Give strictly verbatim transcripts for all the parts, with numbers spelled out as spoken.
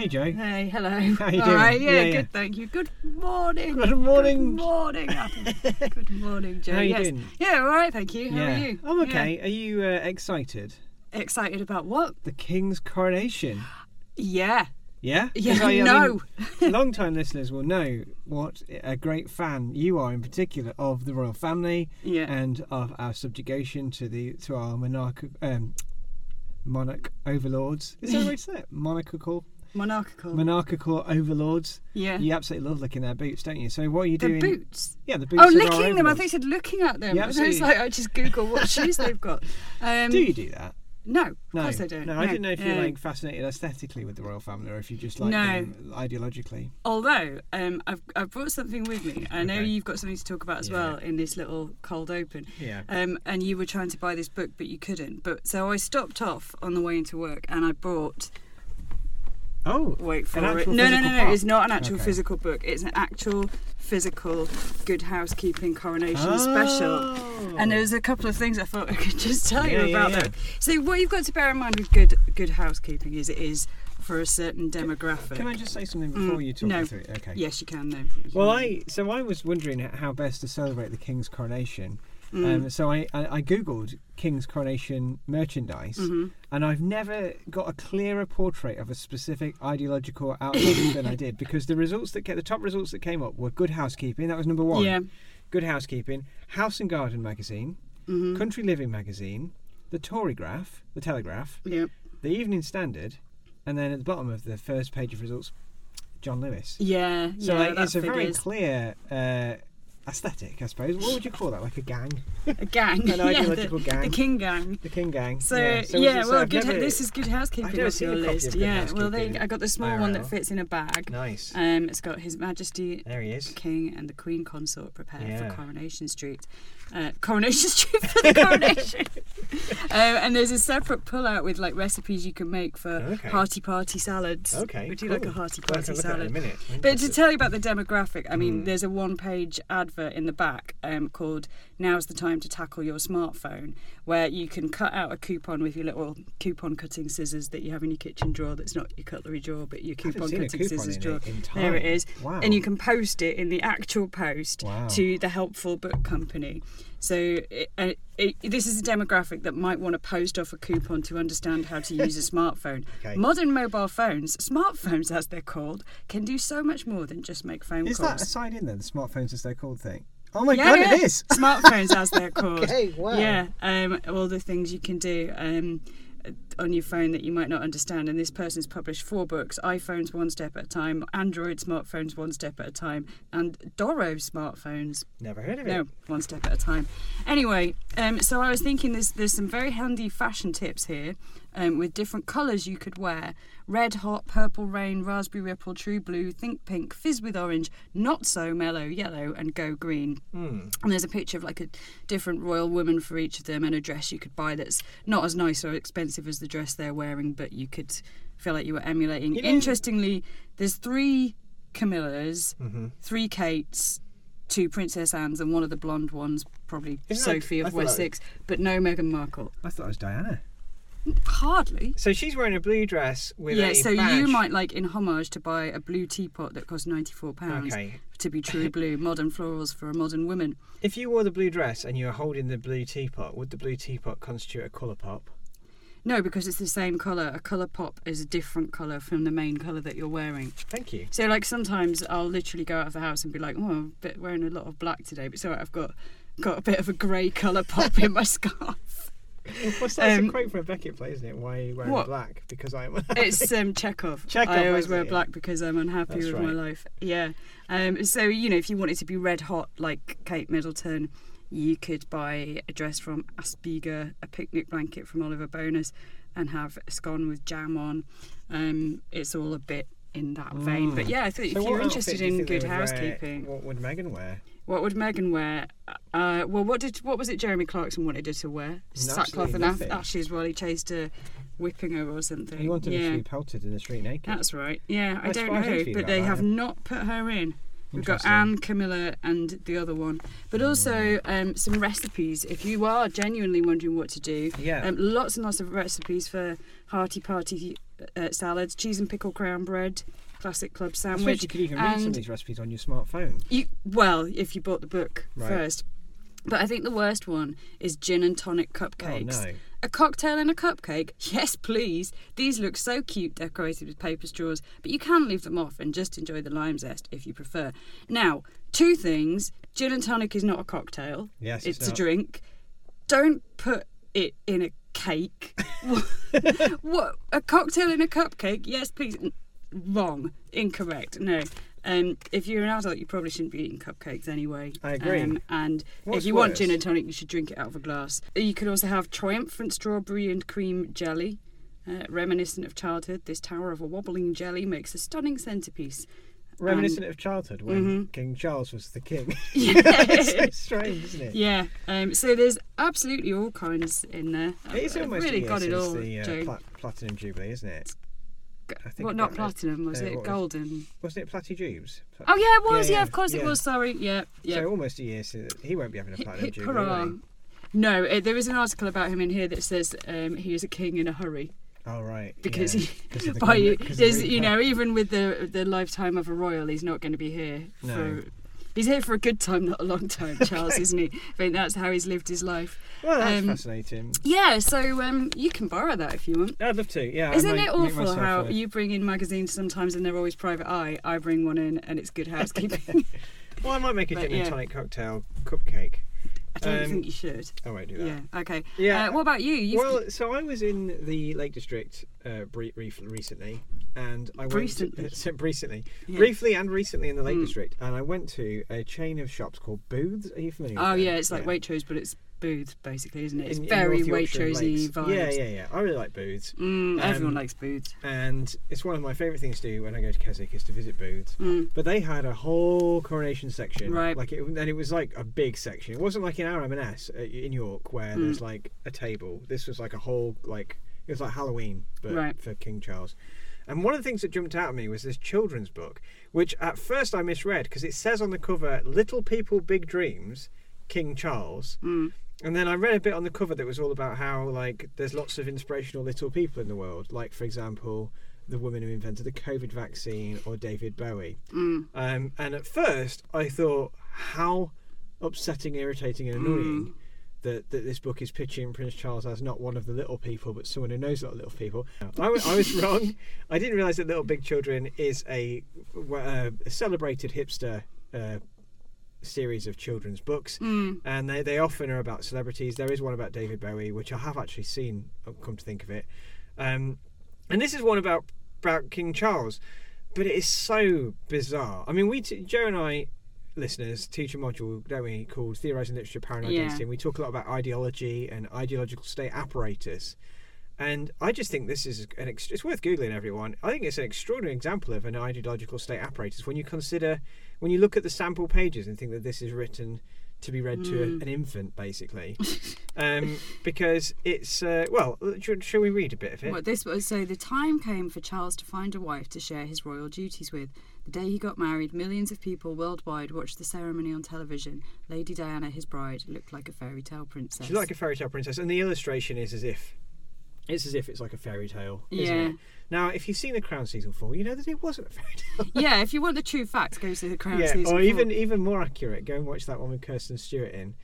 Hey, Joe. Hey, hello. How you All doing? right, yeah, Yeah, good, yeah. thank you. Good morning. Good morning. Good morning, Adam. Good morning, Joe. How you yes. doing? Yeah, all right, thank you. How yeah. are you? I'm okay. Are you uh, excited? Yeah. Excited about what? The King's coronation. Yeah. Yeah? 'Cause Yeah, I, I no. mean, long-time listeners will know what a great fan you are, in particular, of the royal family Yeah. and of our subjugation to the to our monarch um, monarch overlords. Is that the way to say it? Monarchical. Monarchical. Monarchical overlords. yeah. You absolutely love licking their boots, don't you? So what are you The doing? boots. Yeah, the boots. Oh, of our licking them. I overlords. think you said looking at them. Yeah, So it's absolutely. like I just Google what shoes they've got. Um, Do you do that? No, of No, course I don't. No, I didn't know if you're Yeah. like fascinated aesthetically with the royal family, or if you just like No. them ideologically. Although um, I've I've brought something with me. I know Okay. you've got something to talk about as Yeah. well in this little cold open. Yeah. Um, and you were trying to buy this book, but you couldn't. But so I stopped off on the way into work, and I bought. Oh, Wait for an it. actual No, no, physical no, no. book? It's not an actual Okay. physical book. It's an actual physical Good Housekeeping coronation Oh. special. And there's a couple of things I thought I could just tell Yeah, you yeah, about yeah. that. So what you've got to bear in mind with good Good Housekeeping is it is for a certain demographic. Can I just say something before Mm, you talk no. me through it? Okay. Yes, you can. No. Well, I so I was wondering how best to celebrate the King's coronation. Mm. Um, so I, I, I googled King's coronation merchandise, Mhm. and I've never got a clearer portrait of a specific ideological outlook than I did, because the results that ca- the top results that came up were Good Housekeeping. That was number one. Yeah. Good Housekeeping, House and Garden magazine, Mhm. Country Living magazine, the Torygraph, the Telegraph, Yeah. the Evening Standard, and then at the bottom of the first page of results, John Lewis. Yeah. So yeah, like, that it's a very figures. clear uh, aesthetic, I suppose. What would you call that? Like a gang? A gang. An yeah, ideological the, gang. The King Gang. The King Gang. So yeah, yeah, so was it- so well, I've good. never- This is Good I've Housekeeping never on seen your a copy list. of Good Yeah, well, Housekeeping they, I got the small I R one that L. fits in a bag. Nice. Um, it's got His Majesty There he is. the King and the Queen Consort prepare Yeah. for Coronation Street. Uh, Coronation Street for the coronation. um, and there's a separate pull-out with like recipes you can make for Okay. hearty party salads. Okay. Would you cool. like a hearty Well, I party can look at it in salad? a minute. I'm But to interested. tell you about the demographic, I mean, Mm. there's a one-page advert in the back um, called "Now's the time to tackle your smartphone," where you can cut out a coupon with your little coupon cutting scissors that you have in your kitchen drawer. That's not your cutlery drawer, but your I haven't coupon seen a cutting coupon scissors in drawer. it in There it time. is, Wow. and you can post it in the actual post Wow. to the Helpful Book Company. So it, uh, it, this is a demographic that might want to post off a coupon to understand how to use a smartphone. Okay. Modern mobile phones, smartphones as they're called, can do so much more than just make phone Is calls. that a sign in there? The smartphones as they're called thing. Oh my yeah, god, yeah. it is. Smartphones as they're called. Okay, wow. Yeah, um, all the things you can do um, on your phone that you might not understand. And this person's published four books: iPhones One Step at a Time, Android smartphones One Step at a Time, and Doro smartphones. Never heard of it. No, one step at a time. Anyway, um, so I was thinking there's there's some very handy fashion tips here, um, with different colours you could wear: red hot, purple rain, raspberry ripple, true blue, think pink, fizz with orange, not so mellow yellow, and go green. Mm. And there's a picture of like a different royal woman for each of them, and a dress you could buy that's not as nice or expensive as the dress they're wearing, but you could feel like you were emulating. You know- Interestingly, there's three Camillas, Mm-hmm. three Kates, two Princess Annes, and one of the blonde ones, probably Isn't that- Sophie I of thought that was- Wessex, but no Meghan Markle. I thought it was Diana. Hardly. So she's wearing a blue dress with Yeah, a so badge. you might like in homage to buy a blue teapot that costs ninety-four pounds Okay. to be true blue, modern florals for a modern woman. If you wore the blue dress and you were holding the blue teapot, would the blue teapot constitute a colour pop? No, because it's the same colour. A colour pop is a different colour from the main colour that you're wearing. Thank you. So, like, sometimes I'll literally go out of the house and be like, oh, I'm a bit wearing a lot of black today, but it's all right, I've got, got a bit of a grey colour pop in my scarf. What's that? Um, It's a quote from a Beckett play, isn't it? Why are you wearing what? black? Because I'm... It's um, Chekhov. Chekhov, I always that's wear it, yeah. black because I'm unhappy That's with my right. life. Yeah. Um, so, you know, if you wanted to be red hot like Kate Middleton, you could buy a dress from Aspiga, a picnic blanket from Oliver Bonus, and have a scone with jam on. Um, it's all a bit in that vein. Mm. But yeah, I think So if what you're outfit interested do you in think they good would wear- housekeeping, What would Meghan wear? what would Meghan wear? Uh, well, what did what was it Jeremy Clarkson wanted her to wear? Sackcloth and Absolutely af- ashes while he chased her whipping her or something. He wanted yeah. her to be pelted in the street naked. That's right. Yeah, I That's don't far as know, interview but about they that, have yeah. not put her in. We've got Interesting. Anne, Camilla, and the other one. But also um, some recipes. If you are genuinely wondering what to do, Yeah. um, lots and lots of recipes for hearty party uh, salads, cheese and pickle crown bread, classic club I sandwich. suppose you could even read some of these recipes on your smartphone. You, well, if you bought the book Right. first. But I think the worst one is gin and tonic cupcakes. Oh, no. A cocktail and a cupcake? Yes, please. These look so cute decorated with paper straws, but you can leave them off and just enjoy the lime zest if you prefer. Now, two things. Gin and tonic is not a cocktail. Yes, it's, it's a not. drink. Don't put it in a cake. What? A cocktail in a cupcake? Yes, please. N- Wrong. Incorrect. No. Um, if you're an adult, you probably shouldn't be eating cupcakes anyway. I agree. Um, and What's if you want worse? gin and tonic, you should drink it out of a glass. You could also have triumphant strawberry and cream jelly. Uh, reminiscent of childhood, this tower of a wobbling jelly makes a stunning centrepiece. Reminiscent of childhood when Mhm. King Charles was the king. Yeah. It's so strange, isn't it? Yeah, um, so there's absolutely all kinds in there. It is I've almost really a year got it since all, the uh, Joe. pla- Platinum Jubilee, isn't it? I think What, not that- platinum, was uh, it? what was- Golden? Wasn't it Platy-Jubes? Pla- Oh, yeah, it was, Yeah, yeah, yeah, of course it yeah. was, sorry. Yeah, yeah. So almost a year since he won't be having a Hip, Platinum hip Jubilee. hurrah. will he? No, uh, there is an article about him in here that says um, he is a king in a hurry. Oh right. Because yeah. he, 'Cause of the by green- you, 'cause of the there's, green you card. know, even with the the lifetime of a royal, he's not going to be here No. for. He's here for a good time, not a long time, Charles, Okay. isn't he? I think that's how he's lived his life. Well, that's um, fascinating. Yeah, so um, you can borrow that if you want. I'd love to. Yeah. I'd Isn't make- it make awful myself how a- you bring in magazines sometimes and they're always private eye? I bring one in and it's good housekeeping. Well, I might make a But, gin yeah. and tonic cocktail cupcake. I don't Um, think you should. I won't do that. Yeah, okay. Yeah. Uh, what about you? You've Well, so I was in the Lake District uh, brief, brief, recently, and I went Recently? to, so recently, Yeah. briefly and recently in the Lake Mm. District, and I went to a chain of shops called Booths. Are you familiar? with Oh them? yeah, it's like Waitrose, but it's Booths basically, isn't it? It's In- in very North Yorkshire and Waitrosey Lakes. vibes. Yeah, yeah, yeah. I really like Booths, Mm, everyone Um, likes Booths. and it's one of my favourite things to do when I go to Keswick is to visit Booths. Mm. But they had a whole coronation section, Right. Like, it, and it was like a big section. It wasn't like in our M and S uh, in York where Mm. there's like a table. This was like a whole like it was like Halloween, but Right. for King Charles. And one of the things that jumped out at me was this children's book, which at first I misread because it says on the cover "Little People, Big Dreams, King Charles." Mm. And then I read a bit on the cover that was all about how like there's lots of inspirational little people in the world, like for example the woman who invented the COVID vaccine or David Bowie. Mm. Um, and at first, I thought how upsetting, irritating, and annoying Mm. that, that this book is pitching Prince Charles as not one of the little people, but someone who knows a lot of little people. I, wa- I was wrong. I didn't realise that Little Big Children is a, uh, a celebrated hipster uh, series of children's books. Mm. And they, they often are about celebrities. There is one about David Bowie, which I have actually seen, come to think of it. Um, and this is one about about King Charles, but it is so bizarre. I mean, we t- Joe and I, listeners, teach a module, don't we, called Theorising Literature, Power and Yeah. Identity, and we talk a lot about ideology and ideological state apparatus. And I just think this is an ex- it's worth googling, everyone. I think it's an extraordinary example of an ideological state apparatus when you consider, when you look at the sample pages and think that this is written to be read to a, Mm. an infant, basically, um, because it's uh, well. Should, shall we read a bit of it? What this was, so the time came for Charles to find a wife to share his royal duties with. The day he got married, millions of people worldwide watched the ceremony on television. Lady Diana, his bride, looked like a fairy tale princess. She's like a fairy tale princess, and the illustration is as if it's as if it's like a fairy tale, isn't Yeah. it? Now, if you've seen The Crown season four, you know that it wasn't a fairy tale. Yeah, if you want the true facts, go to the Crown yeah, season or four. even even more accurate, go and watch that one with Kirsten Stewart in.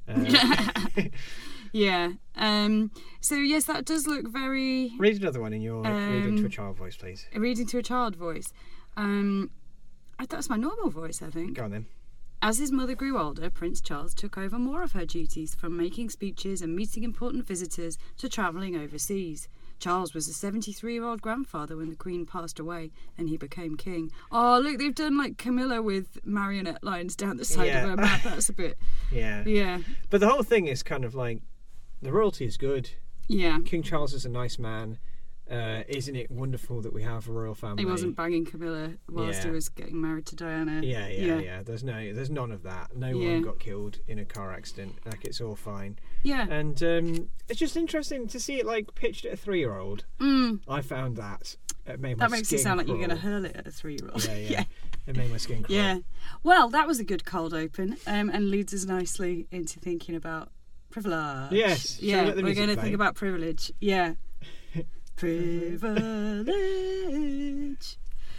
Uh, Yeah. Um, so yes, that does look very read another one in your reading to a Um, child voice, please. reading to a child voice. Um, I- that's my normal voice, I think. Go on then. As his mother grew older, Prince Charles took over more of her duties, from making speeches and meeting important visitors to travelling overseas. Charles was a seventy-three-year-old grandfather when the Queen passed away and he became king. Oh, look, they've done like Camilla with marionette lines down the side Yeah. of her mouth. That's a bit, Yeah. yeah, But the whole thing is kind of like the royalty is good. yeah. King Charles is a nice man. Uh, isn't it wonderful that we have a royal family? He wasn't banging Camilla whilst Yeah. he was getting married to Diana. Yeah, yeah, Yeah. yeah, There's no, there's none of that. No Yeah. one got killed in a car accident. Like it's all fine. Yeah. And um, it's just interesting to see it like pitched at a three-year-old. Mm. I found that it made my That makes skin it sound like crawl. you're going to hurl it at a three-year-old. Yeah, yeah, It made my skin crawl. Yeah. Well, that was a good cold open, um, and leads us nicely into thinking about privilege. Yes. Shall we Yeah, let the we're music going to play? think about privilege. Yeah. Privilege.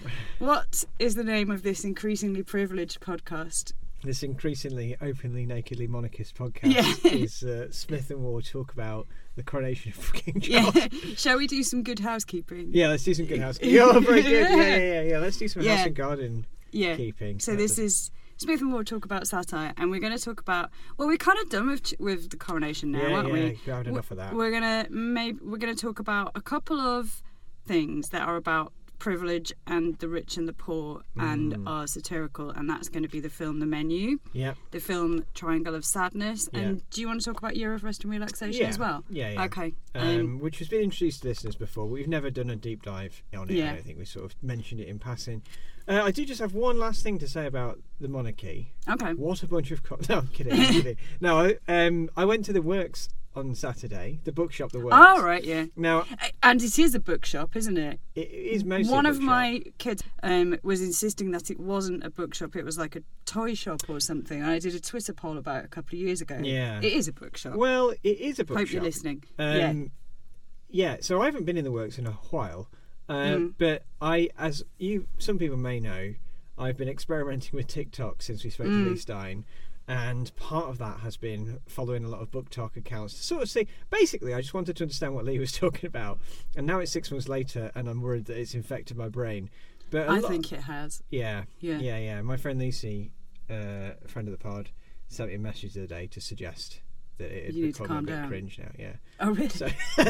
What is the name of this increasingly privileged podcast? This increasingly openly nakedly monarchist podcast Yeah. is uh, Smith and Ward talk about the coronation of King Charles. Yeah. Shall we do some good housekeeping? Yeah, let's do some good housekeeping. Oh, very good. Yeah, Yeah. yeah, yeah, yeah. Let's do some Yeah. house and garden Yeah. keeping. So this is Smith and Ward talk about satire, and we're going to talk about. Well, we're kind of done with with the coronation now, yeah, aren't yeah, we? we've had enough of that. We're gonna maybe we're gonna talk about a couple of things that are about privilege and the rich and the poor and Mm. are satirical, and that's going to be the film The Menu, Yeah, the film Triangle of Sadness. Yeah. And do you want to talk about Year of Rest and Relaxation yeah, as well? Yeah, yeah. Okay. Um, Um, which has been introduced to listeners before. We've never done a deep dive on it. Yeah. I don't think we sort of mentioned it in passing. Uh, I do just have one last thing to say about the monarchy. okay. What a bunch of co- no, I'm kidding. I'm kidding. No, I, um, I went to the Works on Saturday, the bookshop, the Works. All right. Yeah. Now And it is a bookshop, isn't it? it is mostly One a of bookshop. my kids um, was insisting that it wasn't a bookshop, it was like a toy shop or something. And I did a Twitter poll about it a couple of years ago. Yeah. It is a bookshop. Well, it is a bookshop. Hope you're listening. Um, yeah. yeah. So I haven't been in the Works in a while, uh, Mm. but I, as you, some people may know, I've been experimenting with TikTok since we spoke Mm. to Lee Stein, and part of that has been following a lot of book talk accounts to sort of see. Basically, I just wanted to understand what Lee was talking about, and now it's six months later, and I'm worried that it's infected my brain. But a I lot- think it has. yeah, Yeah. yeah, yeah. My friend Lucy, uh, a friend of the pod, sent me a message the other day to suggest that it had You need to become a calm bit down. cringe now. Yeah. Oh, really? So,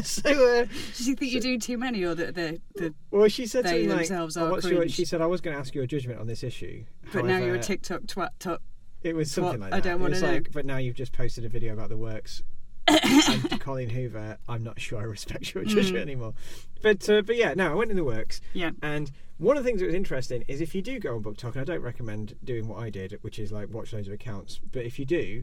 so uh, Does you think you're doing too many, or that the, the well, she said They something like, themselves oh, are what's your, cringe. she said, I was going to ask your judgment on this issue. but now you're a However, TikTok twat top. It was something what? like I that. don't It wanna was know. like, but now you've just posted a video about the Works. And Colleen Hoover, I'm not sure I respect your judgment Mm. anymore. But uh, but yeah, no, I went in the Works. Yeah. And one of the things that was interesting is if you do go on BookTok, and I don't recommend doing what I did, which is like watch loads of accounts, but if you do,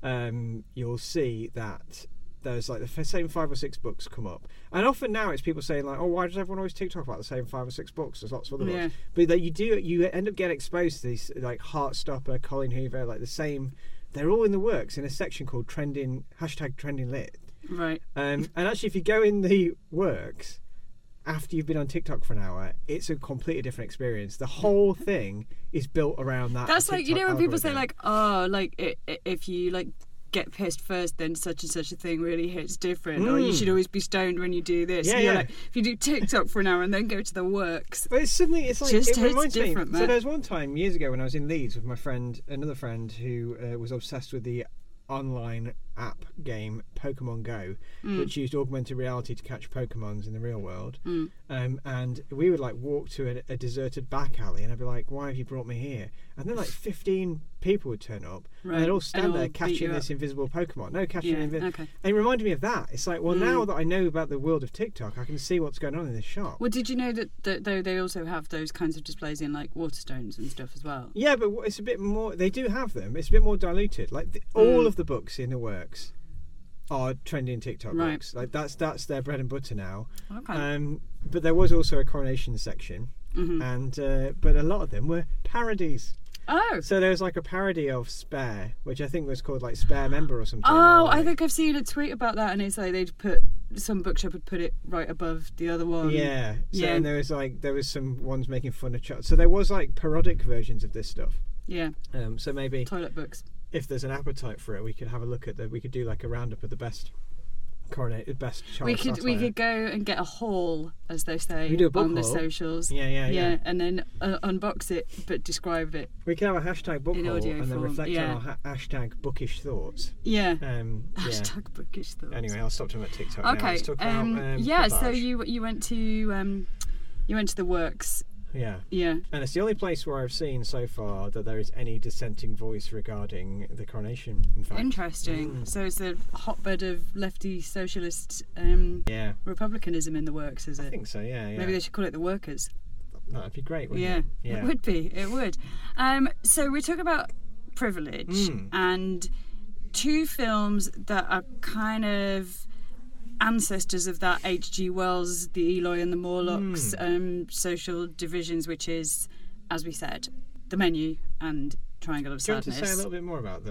um, you'll see that there's like the f- same five or six books come up. And often now it's people saying like, oh, why does everyone always TikTok about the same five or six books? There's lots of other Yeah. books. But that you do, you end up getting exposed to these like Heartstopper, Colleen Hoover, like the same. They're all in the Works in a section called trending hashtag trending lit. Right. Um, and actually, if you go in the Works after you've been on TikTok for an hour, it's a completely different experience. The whole thing is built around that. That's like, you know, TikTok when people say algorithm. like, oh, like i i if you like get pissed first, then such and such a thing really hits different, or you Mm. should always be stoned when you do this. Yeah, And you're yeah. like, if you do TikTok for an hour and then go to the Works. But it's suddenly, it's like Just it hits reminds different, me. So man. there was one time years ago when I was in Leeds with my friend, another friend who uh, was obsessed with the online app game Pokemon Go, Mm. which used augmented reality to catch Pokemons in the real world. Mm. Um, and we would like walk to a, a deserted back alley, and I'd be like, "Why have you brought me here?" And then like fifteen people would turn up, Right. and they'd all And stand all there beat catching you this up. invisible Pokemon. No, catching Yeah. an invi- Okay. And it reminded me of that. It's like, well, Mm. now that I know about the world of TikTok, I can see what's going on in this shop. Well, did you know that, that though they also have those kinds of displays in like Waterstones and stuff as well? Yeah, but what- it's a bit more. They do have them. It's a bit more diluted. Like the, all Mm. of the books in the Works are trending TikTok Right. books. Like that's that's their bread and butter now. Okay. Um, but there was also a coronation section, Mhm. and uh, but a lot of them were parodies. Oh. So there was like a parody of Spare, which I think was called like Spare Member or something. Oh, or, I like- think I've seen a tweet about that, and it's like they'd put some bookshop would put it right above the other one. Yeah. So Yeah. and there was like there was some ones making fun of. Ch- so there was like parodic versions of this stuff. Yeah. Um, so maybe Toilet books. if there's an appetite for it, we could have a look at the. We could do like a roundup of the best coronated, best Charles We could we satire. could go and get a haul, as they say, We do a book on the haul. socials. Yeah, yeah, yeah, and then uh, unbox it, but describe it. We could have a hashtag book In haul audio and then form, reflect yeah. on our ha- hashtag bookish thoughts. Yeah. Um, yeah. Hashtag bookish thoughts. Anyway, I'll stop talking about TikTok. now. Okay. Let's talk about, Um, um, yeah. So Cottage. you you went to um, you went to the Works. Yeah. Yeah. And it's the only place where I've seen so far that there is any dissenting voice regarding the coronation. In fact. Interesting. Mm. So it's a hotbed of lefty socialist um, Yeah. republicanism in the Works, is I it? think so. Yeah. Yeah. Maybe they should call it the Workers. That'd be great. Wouldn't Yeah, It? it Yeah. would be. It would. Um, so we're talking about privilege Mm. and two films that are kind of ancestors of that H G Wells, the Eloy and the Morlocks Mm. um, social divisions, which is, as we said, The Menu and Triangle of Do you want Sadness. to say a little bit more about the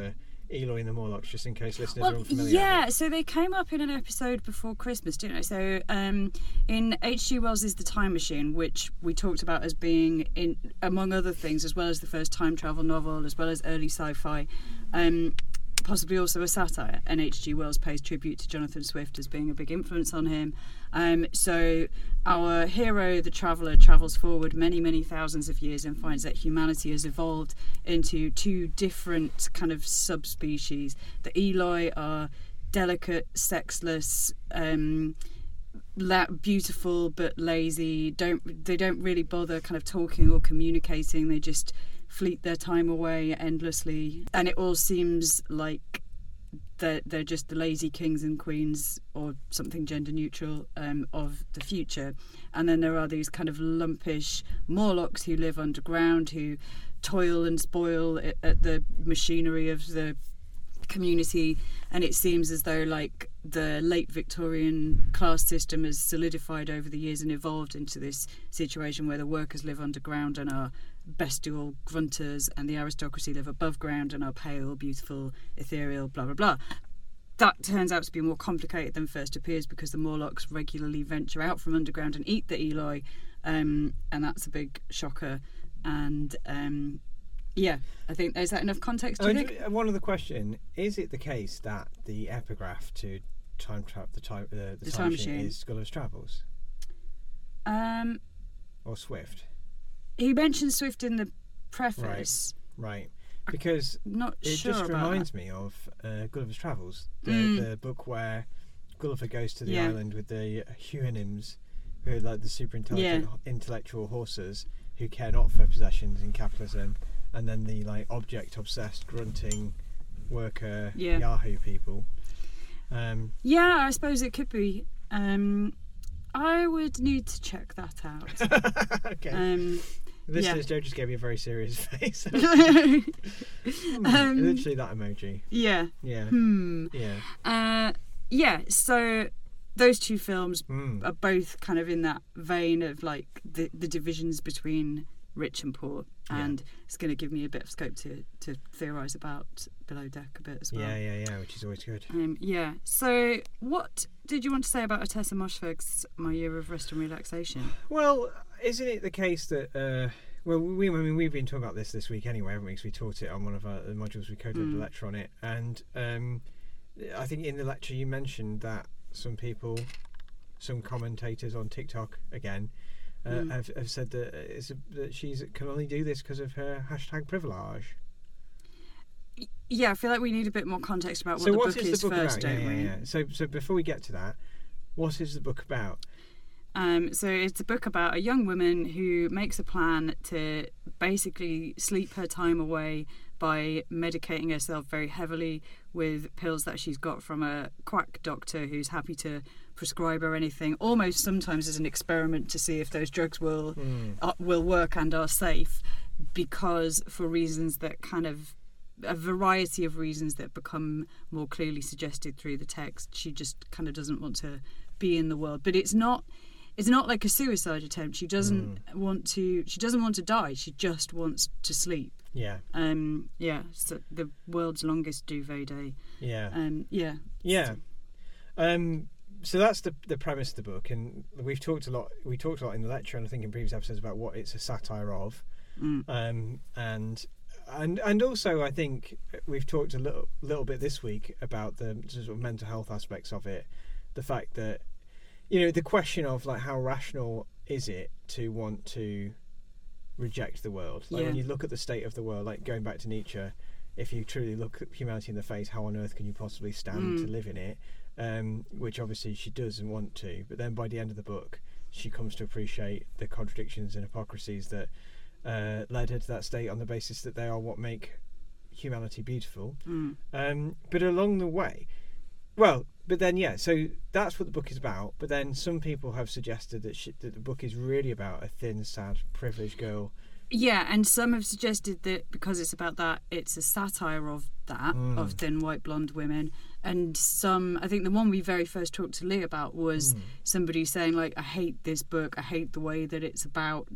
Eloy and the Morlocks, just in case listeners Well, are unfamiliar? yeah, with it? so they came up in an episode before Christmas, didn't they? So um, in H G Wells' The Time Machine, which we talked about as being, in among other things, as well as the first time travel novel, as well as early sci-fi, um, possibly also a satire, and H G Wells pays tribute to Jonathan Swift as being a big influence on him. Um, so our hero, the traveller, travels forward many, many thousands of years and finds that humanity has evolved into two different kind of subspecies. The Eloi are delicate, sexless, um, la- beautiful but lazy. Don't they don't really bother kind of talking or communicating. They just fleet their time away endlessly, and it all seems like they're, they're just the lazy kings and queens, or something gender neutral, um, of the future. And then there are these kind of lumpish Morlocks who live underground, who toil and spoil at, at the machinery of the community, and it seems as though like the late Victorian class system has solidified over the years and evolved into this situation where the workers live underground and are bestial grunters, and the aristocracy live above ground and are pale, beautiful, ethereal, blah blah blah. That turns out to be more complicated than first appears, because the Morlocks regularly venture out from underground and eat the Eloi, um, and that's a big shocker. And um, yeah, I think, is that enough context, do you I mean, think? one other question: is it the case that the epigraph to time trap the time uh, the, The time, Time machine, Machine. is Gulliver's Travels Um, or Swift? he mentions Swift in the preface. Right, because Not it sure just about reminds that. me of uh, Gulliver's Travels, the, Mm. the book where Gulliver goes to the Yeah. island with the Huanims, who are like the super intelligent, intellectual horses who care not for possessions in capitalism, and then the like object-obsessed, grunting worker Yeah. Yahoo people. Um, Yeah, I suppose it could be. Um, I would need to check that out. okay. Um, Listeners, Joe just gave me a very serious face. Hmm, Um, literally that emoji. yeah. Yeah. Hmm. Yeah. Uh, yeah. So those two films Mm. are both kind of in that vein of like the the divisions between rich and poor, Yeah. and it's going to give me a bit of scope to to theorise about Below Deck a bit as well. Yeah, yeah, yeah, which is always good. Um, yeah. So, what did you want to say about Ottessa Moshfegh's My Year of Rest and Relaxation? Well, isn't it the case that, uh, well, we, I mean, we've been talking about this this week anyway, haven't we? Because we taught it on one of our, the modules we coded Mm. the lecture on it. And um, I think in the lecture you mentioned that some people, some commentators on TikTok, again, uh, Mm. have, have said that, it's a, that she's can only do this because of her hashtag privilege. Yeah, I feel like we need a bit more context about what So the what book is is the book first, about? don't Yeah, we? yeah, yeah. So, so before we get to that, what is the book about? Um, so it's a book about a young woman who makes a plan to basically sleep her time away by medicating herself very heavily with pills that she's got from a quack doctor who's happy to prescribe her anything, almost sometimes as an experiment to see if those drugs will Mm. uh, will work and are safe, because for reasons that kind of a variety of reasons that become more clearly suggested through the text, she just kind of doesn't want to be in the world. But it's not it's not like a suicide attempt. She doesn't Mm. want to she doesn't want to die. She just wants to sleep. Yeah, Um yeah, so the world's longest duvet day. yeah. Um yeah. Yeah. Um, so that's the the premise of the book, and we've talked a lot. We talked a lot in the lecture, and I think in previous episodes about what it's a satire of, Mm. um, and and and also I think we've talked a little little bit this week about the sort of mental health aspects of it, the fact that, you know, the question of like how rational is it to want to reject the world? Like when Yeah. you look at the state of the world, like going back to Nietzsche, if you truly look at humanity in the face, how on earth can you possibly stand Mm. to live in it? Um, which obviously she doesn't want to, but then by the end of the book she comes to appreciate the contradictions and hypocrisies that uh, led her to that state, on the basis that they are what make humanity beautiful. Mm. Um, but along the way, well, but then yeah, so that's what the book is about. But then some people have suggested that, she, that the book is really about a thin, sad, privileged girl. Yeah, and some have suggested that because it's about that, it's a satire of that, Mm. of thin white blonde women. And some, I think the one we very first talked to Lee about was Mm. somebody saying like, I hate this book, I hate the way that it's about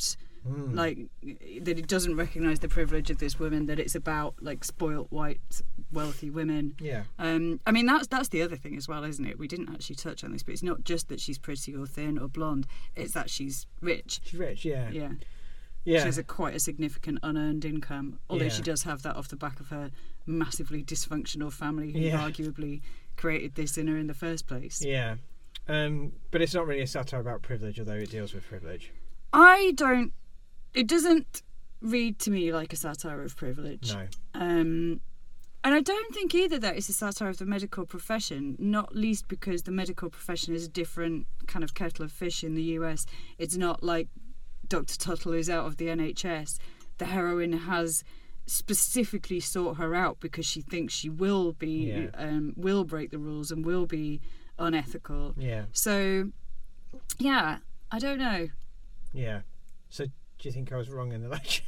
Mm. Like that it doesn't recognise the privilege of this woman, that it's about like spoilt white wealthy women. Yeah. Um, I mean that's that's the other thing as well, isn't it? We didn't actually touch on this, but it's not just that she's pretty or thin or blonde, it's that she's rich. She's rich, yeah. Yeah. Yeah. She has a quite a significant unearned income, although Yeah. she does have that off the back of her massively dysfunctional family who Yeah. arguably created this in her in the first place. Yeah. Um, but it's not really a satire about privilege, although it deals with privilege. I don't. It doesn't read to me like a satire of privilege. No. Um, and I don't think either that it's a satire of the medical profession, not least because the medical profession is a different kind of kettle of fish in the U S. It's not like Doctor Tuttle is out of the N H S. The heroine has specifically sought her out because she thinks she will be, Yeah. um, will break the rules and will be unethical. Yeah. So, yeah, I don't know. Yeah. So do you think I was wrong in the lecture?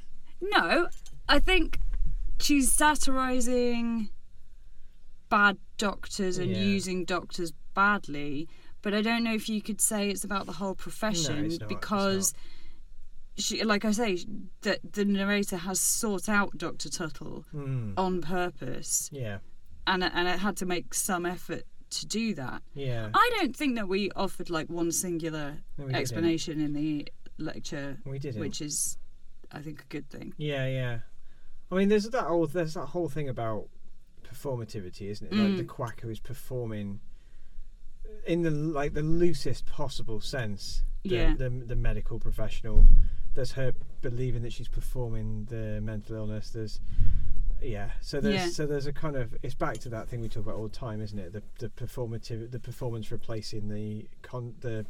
No, I think she's satirising bad doctors and Yeah. using doctors badly, but I don't know if you could say it's about the whole profession. No, it's not, it's because she, like I say, that the narrator has sought out Doctor Tuttle Mm. on purpose, Yeah. and and it had to make some effort to do that. Yeah. I don't think that we offered like one singular No, we didn't. explanation in the lecture, We didn't. which is, I think, a good thing. Yeah, yeah. I mean, there's that whole there's that whole thing about performativity, isn't it? Like Mm. the quack who is performing in the like the loosest possible sense. The, Yeah. The, the medical professional. There's her believing that she's performing the mental illness. There's yeah. So there's Yeah. so there's a kind of it's back to that thing we talk about all the time, isn't it? The the performative the performance replacing the con the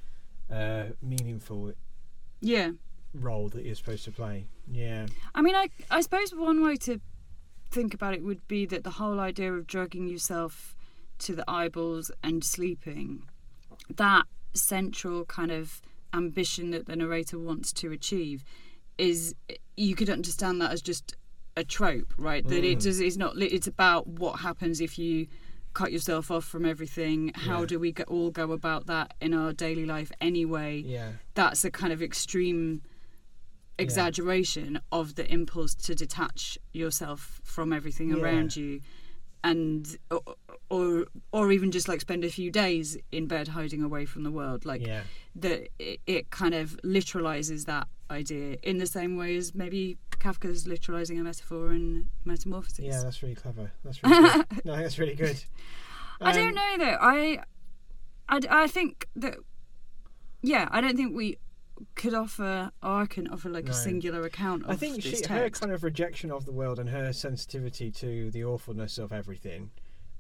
uh, meaningful Yeah. role that you're supposed to play. Yeah. I mean, I, I suppose one way to think about it would be that the whole idea of drugging yourself to the eyeballs and sleeping, that central kind of ambition that the narrator wants to achieve, is you could understand that as just a trope, right? That it Mm. does, it's not, it's about what happens if you cut yourself off from everything. How Yeah. do we go, all go about that in our daily life anyway? Yeah. That's a kind of extreme exaggeration of the impulse to detach yourself from everything Yeah. around you, and or, or or even just like spend a few days in bed hiding away from the world. Like Yeah. that, it, it kind of literalizes that idea in the same way as maybe Kafka's literalizing a metaphor in Metamorphosis. Yeah, that's really clever. That's really good. No, that's really good. I don't Um, know though. I, I, I think that, yeah, I don't think we could offer, or I can offer like No. a singular account of I think this she, text. her kind of rejection of the world and her sensitivity to the awfulness of everything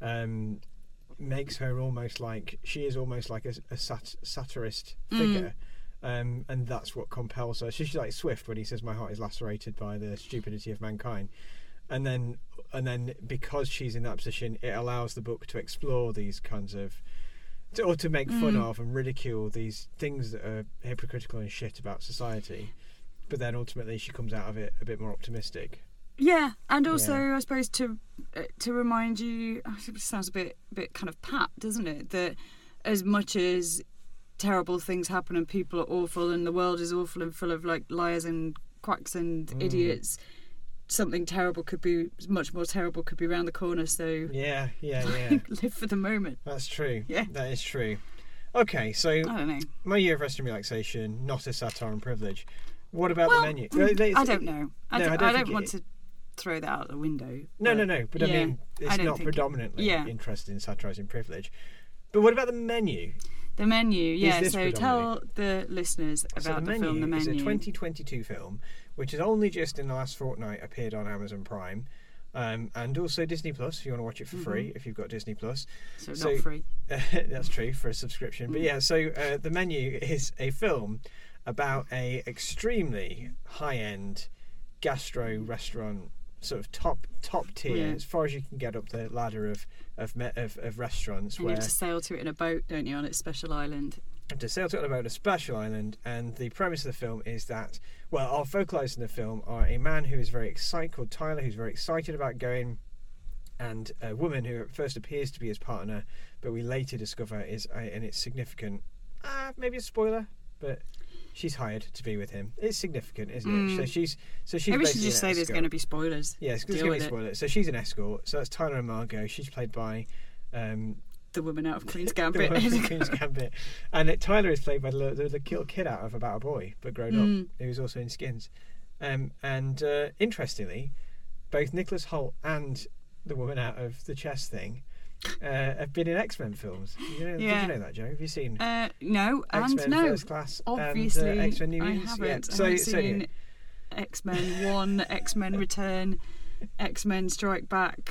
um, makes her almost like she is almost like a, a sat, satirist Mm. figure. Um, and that's what compels her. She's like Swift when he says, "My heart is lacerated by the stupidity of mankind," and then, and then because she's in that position, it allows the book to explore these kinds of, to, or to make fun Mm. of and ridicule these things that are hypocritical and shit about society. But then ultimately, she comes out of it a bit more optimistic. Yeah, and also Yeah. I suppose to uh, to remind you, it sounds a bit bit kind of pat, doesn't it? That as much as terrible things happen and people are awful and the world is awful and full of like liars and quacks and Mm. idiots, something terrible could be much more terrible could be around the corner. So Yeah, yeah, yeah. live for the moment. That's true. Yeah. That is true. Okay, so I don't know. my year of rest and relaxation, not a satire and privilege. What about Well, the menu? mm, They- I don't know. I No, don't, I I don't don't, think want it- to throw that out the window. No, but no, no. But I yeah, mean, I it's don't not think- predominantly yeah. interested in satirising privilege. But what about the menu? The menu, yeah. this So tell the listeners about so the, the, menu film. The menu is a twenty twenty-two film, which has only just in the last fortnight appeared on Amazon Prime, um, and also Disney Plus. If you want to watch it for free, if you've got Disney Plus, so, so- not free. that's true for a subscription. But Mm. yeah, so uh, the menu is a film about a extremely high-end gastro restaurant, sort of top top tier, Yeah. as far as you can get up the ladder of of me- of, of restaurants. And you Where have to sail to it in a boat, don't you, on its special island? to sail to it about a special island, and the premise of the film is that, well, our vocalisers in the film are a man who is very excited, called Tyler, who's very excited about going, and a woman who at first appears to be his partner, but we later discover is, uh, and it's significant, uh, maybe a spoiler, but she's hired to be with him. It's significant, isn't Mm. it? So she's so she's Maybe we should basically just an say there's escort. going to be spoilers. Yes, there's Deal going to with be it. spoilers. So she's an escort. So that's Tyler and Margot. She's played by um, The woman out of Queen's the Gambit. woman from Queen's Gambit, and it, Tyler is played by the, the, the little kid out of About a Boy, but grown Mm. up, who's also in Skins. Um, and uh, interestingly, both Nicholas Hoult and the woman out of the chess thing uh, have been in X-Men films. You know, Yeah. Did you know that, Joe? Have you seen Uh, no, X-Men and no. First Class Obviously, and uh, X-Men New I Mutants? haven't. Yeah. I So, haven't so seen X-Men One, X-Men Return, X-Men Strike Back,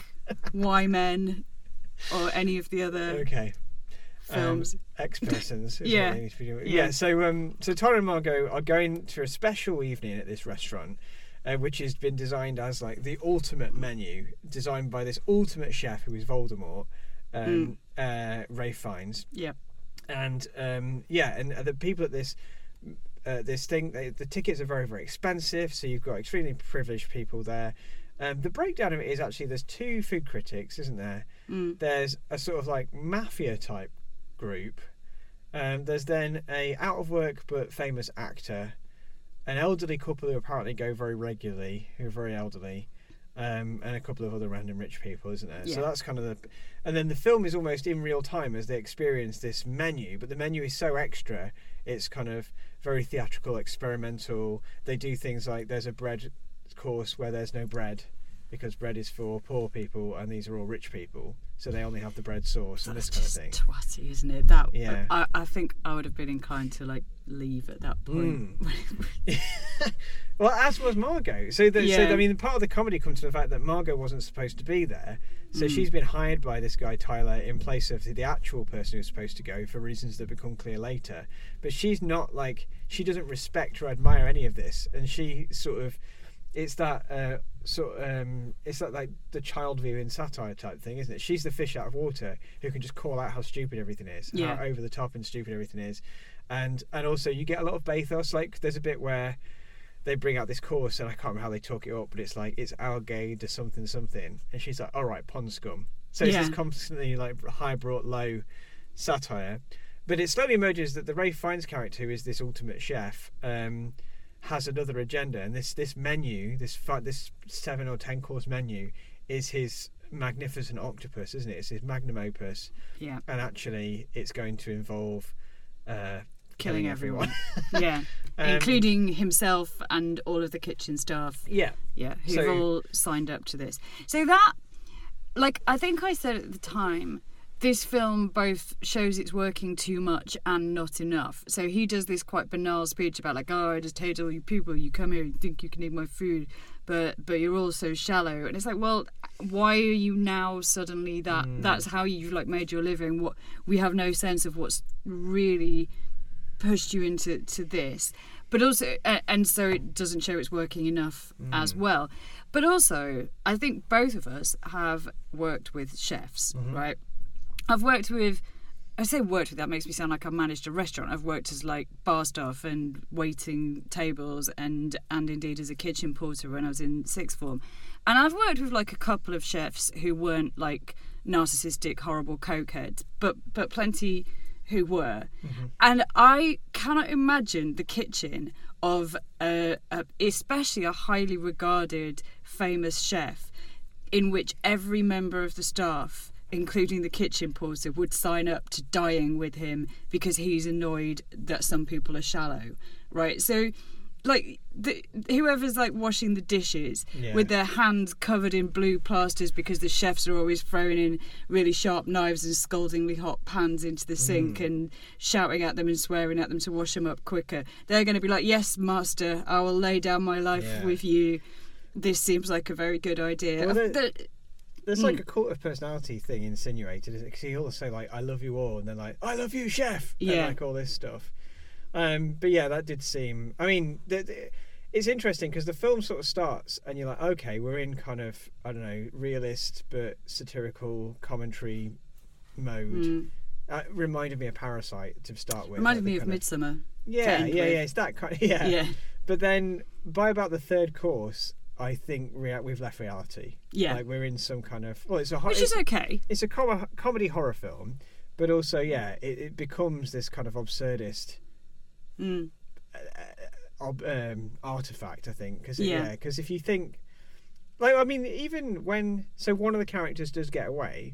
Y-Men, or any of the other okay. films. Um, ex-persons. is Yeah. what they need to be doing. Yeah. Yeah. So, um, so Tyler and Margot are going to a special evening at this restaurant, uh, which has been designed as like the ultimate menu, designed by this ultimate chef who is Voldemort, um, uh, Ray Fiennes. Yeah. And um, yeah, and uh, the people at this uh, this thing, they, the tickets are very very expensive. So you've got extremely privileged people there. Um, the breakdown of it is actually there's two food critics, isn't there? Mm. There's a sort of like mafia type group. Um, there's then a out of work but famous actor, an elderly couple who apparently go very regularly, who are very elderly, um, and a couple of other random rich people, isn't there? Yeah. So that's kind of the, and then the film is almost in real time as they experience this menu, but the menu is so extra, it's kind of very theatrical, experimental. They do things like there's a bread course where there's no bread, because bread is for poor people and these are all rich people, so they only have the bread sauce and That's this kind of just thing. twatty, isn't it? That Yeah. I, I think I would have been inclined to like leave at that point. Mm. Well, as was Margot. So, the, so Yeah. I mean, part of the comedy comes to the fact that Margot wasn't supposed to be there. So Mm. she's been hired by this guy Tyler in place of the, the actual person who's supposed to go for reasons that become clear later. But she's not like, she doesn't respect or admire any of this, and she sort of, it's that uh, sort of, um, it's that like the child viewing satire type thing, isn't it? She's the fish out of water who can just call out how stupid everything is, Yeah. how over the top and stupid everything is, and and also you get a lot of bathos. Like there's a bit where they bring out this course, and I can't remember how they talk it up, but it's like it's algae to something something, and she's like, all right, pond scum. So it's Yeah. this constantly like high brought low satire, but it slowly emerges that the Ray Fiennes character, who is this ultimate chef, um, has another agenda, and this this menu, this fi- this seven or ten course menu, is his magnificent octopus, isn't it? It's his magnum opus, Yeah. and actually, it's going to involve uh, Killing everyone. Yeah. Um, Including himself and all of the kitchen staff. Yeah, Yeah, who've So- all signed up to this. So that, like, I think I said at the time, this film both shows it's working too much and not enough. So he does this quite banal speech about like, oh, I just hate all you people. You come here, you think you can eat my food, but but you're all so shallow. And it's like, well, why are you now suddenly that? Mm. That's how you've like made your living. What we have no sense of what's really pushed you into to this. But also, uh, and so it doesn't show it's working enough as well. But also, I think both of us have worked with chefs, Mhm. right? I've worked with, I say worked with, that makes me sound like I've managed a restaurant. I've worked as like bar staff and waiting tables and, and indeed as a kitchen porter when I was in sixth form. And I've worked with like a couple of chefs who weren't like narcissistic, horrible cokeheads, but, but plenty who were. Mhm. And I cannot imagine the kitchen of a, a, especially a highly regarded, famous chef, in which every member of the staff, including the kitchen porter, would sign up to dying with him because he's annoyed that some people are shallow, right? So, like, the, whoever's like washing the dishes Yeah. with their hands covered in blue plasters because the chefs are always throwing in really sharp knives and scaldingly hot pans into the sink Mm. and shouting at them and swearing at them to wash them up quicker. They're going to be like, yes, master, I will lay down my life Yeah. with you. This seems like a very good idea. Well, Uh, the- the- There's like Mm. a cult of personality thing insinuated, isn't it? Because he also say like, "I love you all," and they're like, "I love you, chef," and Yeah. like all this stuff. Um, but yeah, that did seem. I mean, the, the, it's interesting because the film sort of starts, and you're like, "Okay, we're in kind of I don't know, realist but satirical commentary mode." mm, Uh, it reminded me of Parasite to start with. reminded like the me of kind Midsummer. Yeah, end yeah, with. yeah. It's that kind. Yeah. Yeah. But then by about the third course, I think rea- we've left reality. Yeah. Like we're in some kind of well, it's a ho- Which it's, is okay. it's a com- comedy horror film, but also yeah, it, it becomes this kind of absurdist Mm. uh, um, artifact, I think, because Yeah. yeah, because if you think, like, I mean, even when so one of the characters does get away,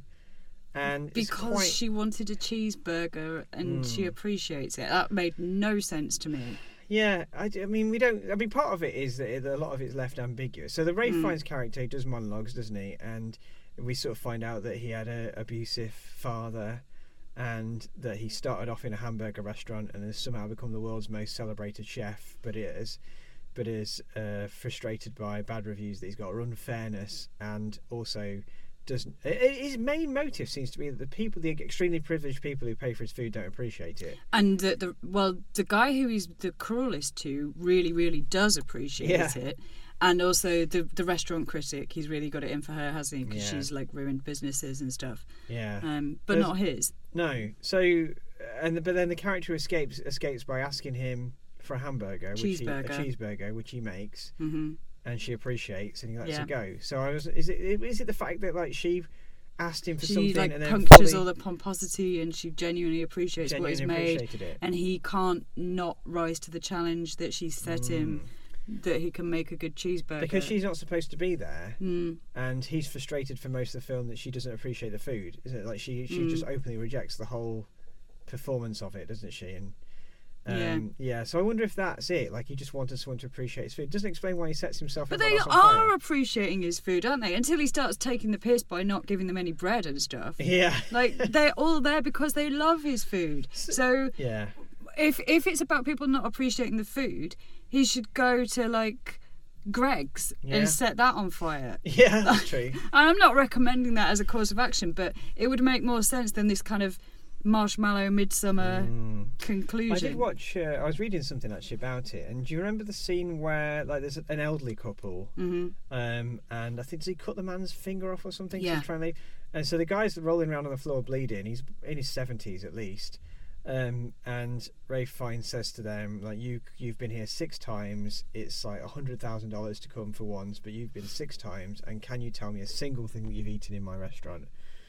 and it's Because quite, she wanted a cheeseburger and she appreciates it. That made no sense to me. yeah, I, I mean, we don't. I mean, part of it is that it, a lot of it's left ambiguous. So the Ray Mm. Fiennes character does monologues, doesn't he? And we sort of find out that he had a abusive father, and that he started off in a hamburger restaurant and has somehow become the world's most celebrated chef, but is, but is uh, frustrated by bad reviews that he's got, or unfairness, and also doesn't. His main motive seems to be that the people, the extremely privileged people who pay for his food, don't appreciate it. And the, the well, the guy who he's the cruelest to really, really does appreciate Yeah. it. And also the the restaurant critic, he's really got it in for her, hasn't he? Because Yeah. she's like ruined businesses and stuff. Yeah. Um, but There's- not his. No. So, and the, but then the character escapes escapes by asking him for a hamburger, which he, a Cheeseburger. cheeseburger, which he makes, hmm and she appreciates, and he lets Yeah. her go. So I was, is it is it the fact that like she asked him for She something like and then punctures fully all the pomposity, and she genuinely appreciates what he's genuinely made, appreciated it? and he can't not rise to the challenge that she set him, that he can make a good cheeseburger. Because she's not supposed to be there, Mm. and he's frustrated for most of the film that she doesn't appreciate the food, isn't it? Like she she Mm. just openly rejects the whole performance of it, doesn't she? And Yeah. um, yeah. So I wonder if that's it. Like he just wanted someone to appreciate his food. Doesn't explain why he sets himself. But everyone they else on fire. are appreciating his food, aren't they? Until he starts taking the piss by not giving them any bread and stuff. Yeah. Like they're all there because they love his food. So Yeah. if if it's about people not appreciating the food, he should go to like Greg's Yeah. and set that on fire. Yeah, that's true. And I'm not recommending that as a course of action, but it would make more sense than this kind of marshmallow midsummer Mm. conclusion. I did watch. Uh, I was reading something actually about it, and do you remember the scene where like there's an elderly couple, hmm um, and I think does he cut the man's finger off or something? 'cause Yeah. he's trying to leave, and so the guy's rolling around on the floor bleeding. He's in his seventies at least, um, and Ray Fiennes says to them like, "You you've been here six times. It's like a hundred thousand dollars to come for once, but you've been six times, and can you tell me a single thing that you've eaten in my restaurant?"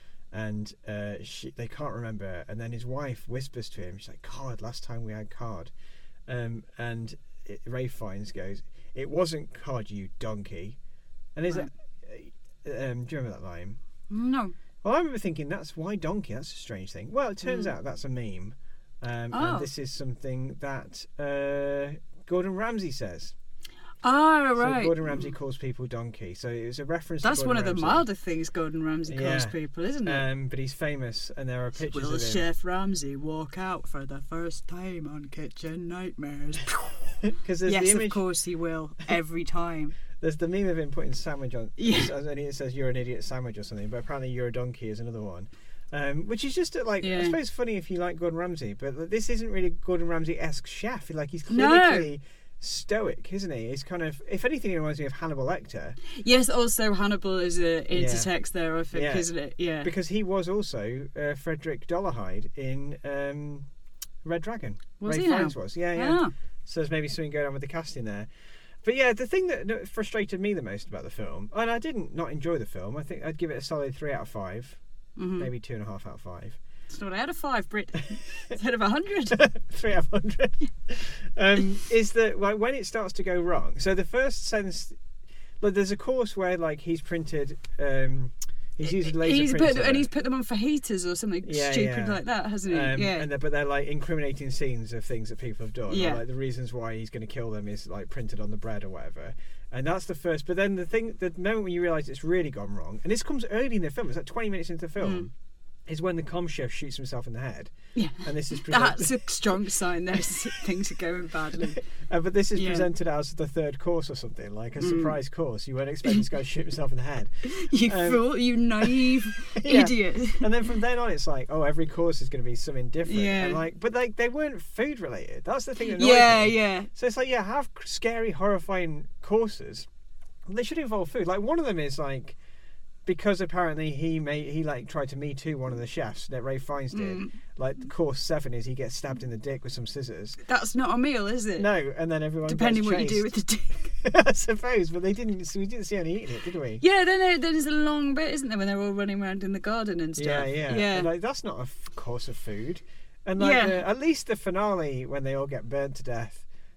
And uh, she, they can't remember. And then his wife whispers to him, she's like, "Cod, last time we had cod." Um, and it, Ray Fiennes goes, "It wasn't cod, you donkey." And is Right. that, um, do you remember that line? No. Well, I remember thinking, that's why donkey? That's a strange thing. Well, it turns Mm. out that's a meme. Um, Oh. And this is something that uh, Gordon Ramsay says. Ah, So right. Gordon Ramsay calls people donkey. So it was a reference That's to one Gordon of the Ramsay. milder things Gordon Ramsay calls Yeah. people, isn't it? Um, but he's famous, and there are pictures Will of him. Chef Ramsay walk out for the first time on Kitchen Nightmares? Because there's Yes, the of image, course he will. Every time. there's the meme of him putting sandwich on. Yeah. And it says "you're an idiot sandwich" or something, but apparently "you're a donkey" is another one. Um, which is just uh, like Yeah. I suppose funny if you like Gordon Ramsay, but this isn't really Gordon Ramsay-esque chef. Like he's No. clinically stoic, isn't he? He's kind of, if anything, he reminds me of Hannibal Lecter, Yes, also Hannibal is a intertext there, I think, Yeah. isn't it? Yeah. because he was also uh, Frederick Dollarhyde in um, Red Dragon. Was Ray he now? Fiennes was, yeah, yeah. Ah. So there's maybe something going on with the casting there. But yeah, the thing that that frustrated me the most about the film, and I didn't not enjoy the film, I think I'd give it a solid three out of five, Mhm. maybe two and a half out of five. It's not out of five, Brit. It's out of a hundred. three out of hundred. um, is that like when it starts to go wrong? So the first sense, like there's a course where like he's printed, um, he's used a laser He's printer, put, and he's put them on fajitas or something Yeah, stupid yeah. like that, hasn't he? Um, yeah. and they're, but they're like incriminating scenes of things that people have done. or, Yeah. like the reasons why he's going to kill them is like printed on the bread or whatever. And that's the first. But then the thing, the moment when you realise it's really gone wrong, and this comes early in the film, it's like twenty minutes into the film, is when the comm chef shoots himself in the head. yeah. And this is presented, That's a strong sign there's things are going badly. uh, but this is Yeah. presented as the third course or something, like a Mm. surprise course. You won't expect this guy to shoot himself in the head. You Um, fool, you naive Yeah. idiot. And then from then on, it's like, oh, every course is going to be something different. Yeah. And like, but like they weren't food related. That's the thing that annoyed Yeah, me. yeah. So it's like, yeah, have scary, horrifying courses. They should involve food. Like one of them is like, because apparently he made he like tried to Me Too one of the chefs that Ray Fiennes did. Mm. Like course seven is he gets stabbed in the dick with some scissors. That's not a meal, is it? No, and then everyone Depending gets what you do with chased. the dick. I suppose, but they didn't. So we didn't see any eating it, did we? Yeah, then there, there's a long bit, isn't there, when they're all running around in the garden and Yeah, stuff. yeah. yeah. And, like that's not a f- course of food. And like Yeah. the, at least the finale when they all get burnt to death.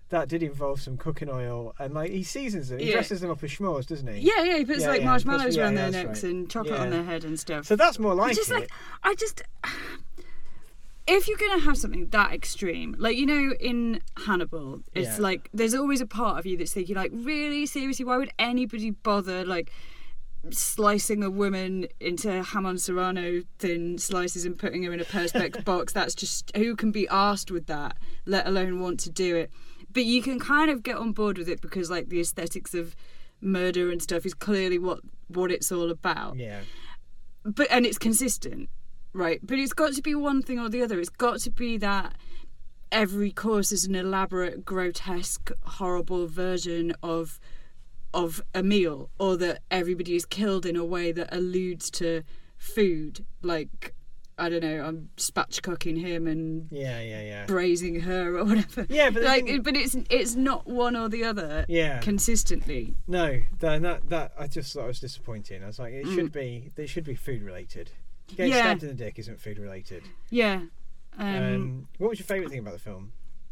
that did involve some cooking oil, and like he seasons them, he Yeah. dresses them up as schmores, doesn't he? Yeah, yeah, he puts Yeah, like yeah, marshmallows puts- yeah, around yeah, their that's necks right. and chocolate Yeah. on their head and stuff. So that's more like just it. like I just if you're gonna have something that extreme, like you know in Hannibal, it's Yeah. like there's always a part of you that's thinking like, really seriously, why would anybody bother like slicing a woman into Hamon Serrano thin slices and putting her in a perspex box? That's just, who can be asked with that, let alone want to do it? But you can kind of get on board with it because like the aesthetics of murder and stuff is clearly what what it's all about. Yeah. But and it's consistent, right? But it's got to be one thing or the other. It's got to be that every course is an elaborate, grotesque, horrible version of of a meal, or that everybody is killed in a way that alludes to food, like I don't know, I'm spatchcocking him and Yeah, yeah, yeah. braising her or whatever. Yeah, but the like, thing- but it's it's not one or the other. Yeah. Consistently. No, that, that that I just thought it was disappointing. I was like, it Mm. should be, it should be food related. Getting Yeah. stabbed in the dick isn't food related. Yeah. Um, Um, what was your favourite thing about the film?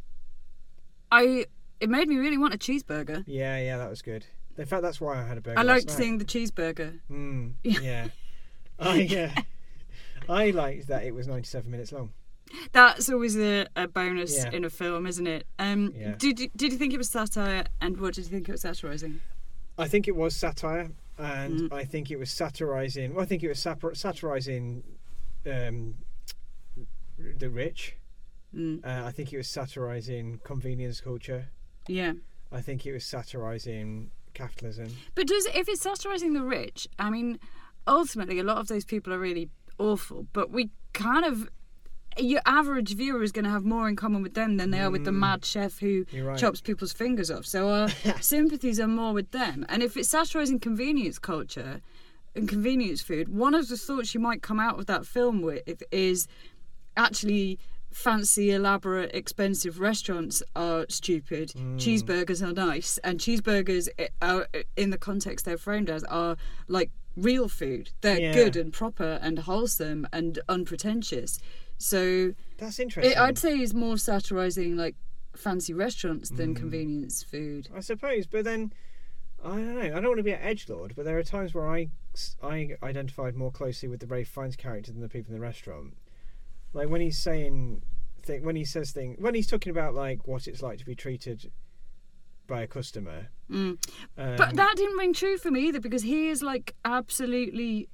I it made me really want a cheeseburger. Yeah, yeah, that was good. In fact, that's why I had a burger. I last liked night. seeing the cheeseburger. Mm, Yeah. yeah. I yeah. I liked that it was ninety-seven minutes long. That's always a, a bonus Yeah. in a film, isn't it? Um, Yeah. Did you, did you think it was satire, and what did you think it was satirising? I think it was satire, and Mm. I think it was satirising. Well, I think it was satir- satirising um, the rich. Mm. Uh, I think it was satirising convenience culture. Yeah. I think it was satirising capitalism. But does if it's satirising the rich, I mean, ultimately a lot of those people are really awful, but we kind of, your average viewer is going to have more in common with them than they are with the Mm. mad chef who You're right. chops people's fingers off. So our sympathies are more with them. And if it's satirising convenience culture and convenience food, one of the thoughts you might come out of that film with is actually fancy, elaborate, expensive restaurants are stupid. Mm. Cheeseburgers are nice, and cheeseburgers, i- are, in the context they're framed as, are like real food. They're Yeah. good and proper and wholesome and unpretentious. So That's interesting. it, I'd say it's more satirising like fancy restaurants than Mm. convenience food. I suppose, but then I don't know. I don't want to be an edgelord, but there are times where I I identified more closely with the Ralph Fiennes character than the people in the restaurant. Like when he's saying, th- when he says things, when he's talking about like what it's like to be treated by a customer. Mm. Um, But that didn't ring true for me either, because he is like absolutely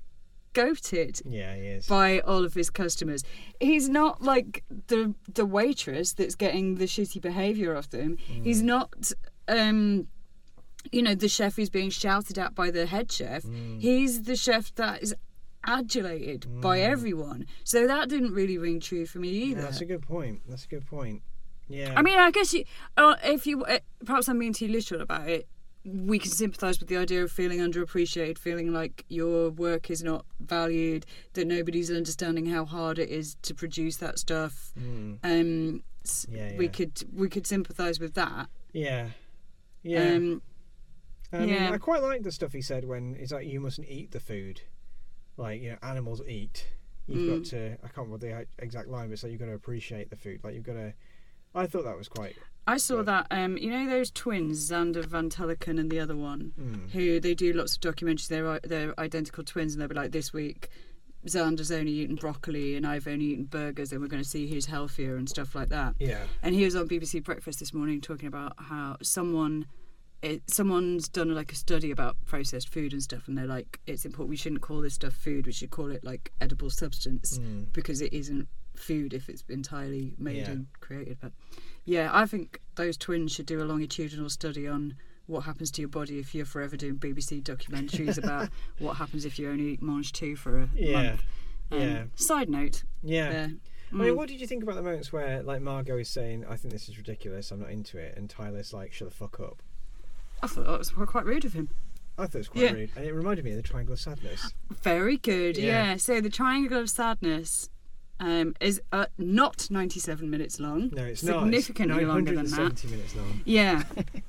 goated yeah, he is. by all of his customers. He's not like the the waitress that's getting the shitty behaviour of them. Mm. He's not um you know, the chef who's being shouted at by the head chef. Mm. He's the chef that is adulated by Mm. everyone. So that didn't really ring true for me either. That's a good point. That's a good point. Yeah. I mean, I guess you, uh, if you, uh, perhaps I'm being too literal about it, we can sympathise with the idea of feeling underappreciated, feeling like your work is not valued, that nobody's understanding how hard it is to produce that stuff. Mm. Um, s- Yeah, we yeah. could we could sympathise with that. Yeah. Yeah. Um, I mean, yeah. I quite like the stuff he said when he's like, you mustn't eat the food. Like, you know, animals eat. You've Mm. got to, I can't remember the exact line, but it's like, you've got to appreciate the food. Like, you've got to, I thought that was quite, I saw But- that. Um, you know those twins, Xander Van Teleken and the other one, mm, who they do lots of documentaries. They're they're identical twins, and they'll be like, this week Xander's only eaten broccoli and I've only eaten burgers, and we're going to see who's healthier and stuff like that. yeah. And he was on B B C Breakfast this morning talking about how someone, it, someone's done like a study about processed food and stuff, and they're like, it's important. We shouldn't call this stuff food. We should call it like edible substance, Mm. because it isn't food if it's entirely made Yeah. and created. But yeah, I think those twins should do a longitudinal study on what happens to your body if you're forever doing B B C documentaries about what happens if you only eat Mange two for a Yeah. month. Um, Yeah. Side note. Yeah. There. I mean, Mm. what did you think about the moments where, like, Margot is saying, I think this is ridiculous, I'm not into it, and Tyler's like, shut the fuck up? I thought that was quite rude of him. I thought it was quite Yeah. rude. And it reminded me of the Triangle of Sadness. Very good, Yeah. yeah. So the Triangle of Sadness um, is uh, not ninety-seven minutes long. No, it's not. Significantly It's longer than nine that. hundred seventy minutes long. Yeah.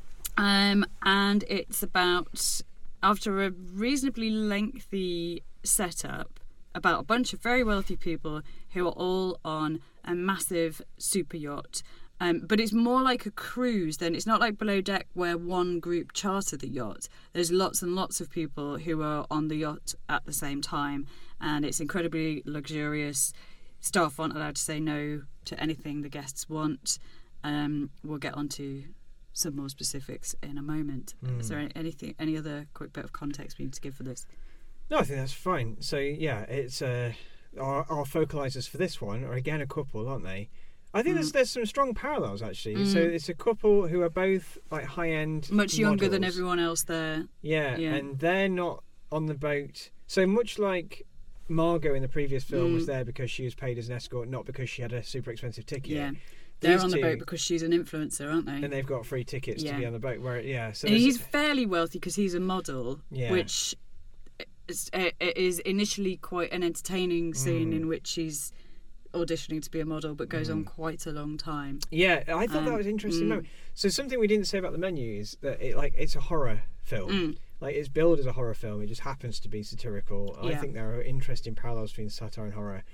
um, and it's about, after a reasonably lengthy setup, about a bunch of very wealthy people who are all on a massive super yacht Um, but it's more like a cruise than it's not like Below Deck where one group charter the yacht. There's lots and lots of people who are on the yacht at the same time, and it's incredibly luxurious. Staff aren't allowed to say no to anything the guests want. Um, we'll get onto some more specifics in a moment. Mm. Is there any, anything, any other quick bit of context we need to give for this? No, I think that's fine. So yeah, it's uh, our, our focalizers for this one are again a couple, aren't they? I think mm. there's there's some strong parallels actually. Mm. So it's a couple who are both like high end, much younger models. than everyone else there. Yeah, yeah, and they're not on the boat. So much like Margot in the previous film mm. was there because she was paid as an escort, not because she had a super expensive ticket. Yeah. They're These on the two, boat because she's an influencer, aren't they? And they've got free tickets yeah. to be on the boat. Where yeah, so and he's fairly wealthy because he's a model, yeah. which is, is initially quite an entertaining scene mm. in which she's auditioning to be a model, but goes mm. on quite a long time. Yeah, I thought um, that was interesting. Mm. So something we didn't say about the menu is that it like it's a horror film. Mm. Like it's billed as a horror film. It just happens to be satirical. Yeah. I think there are interesting parallels between satire and horror.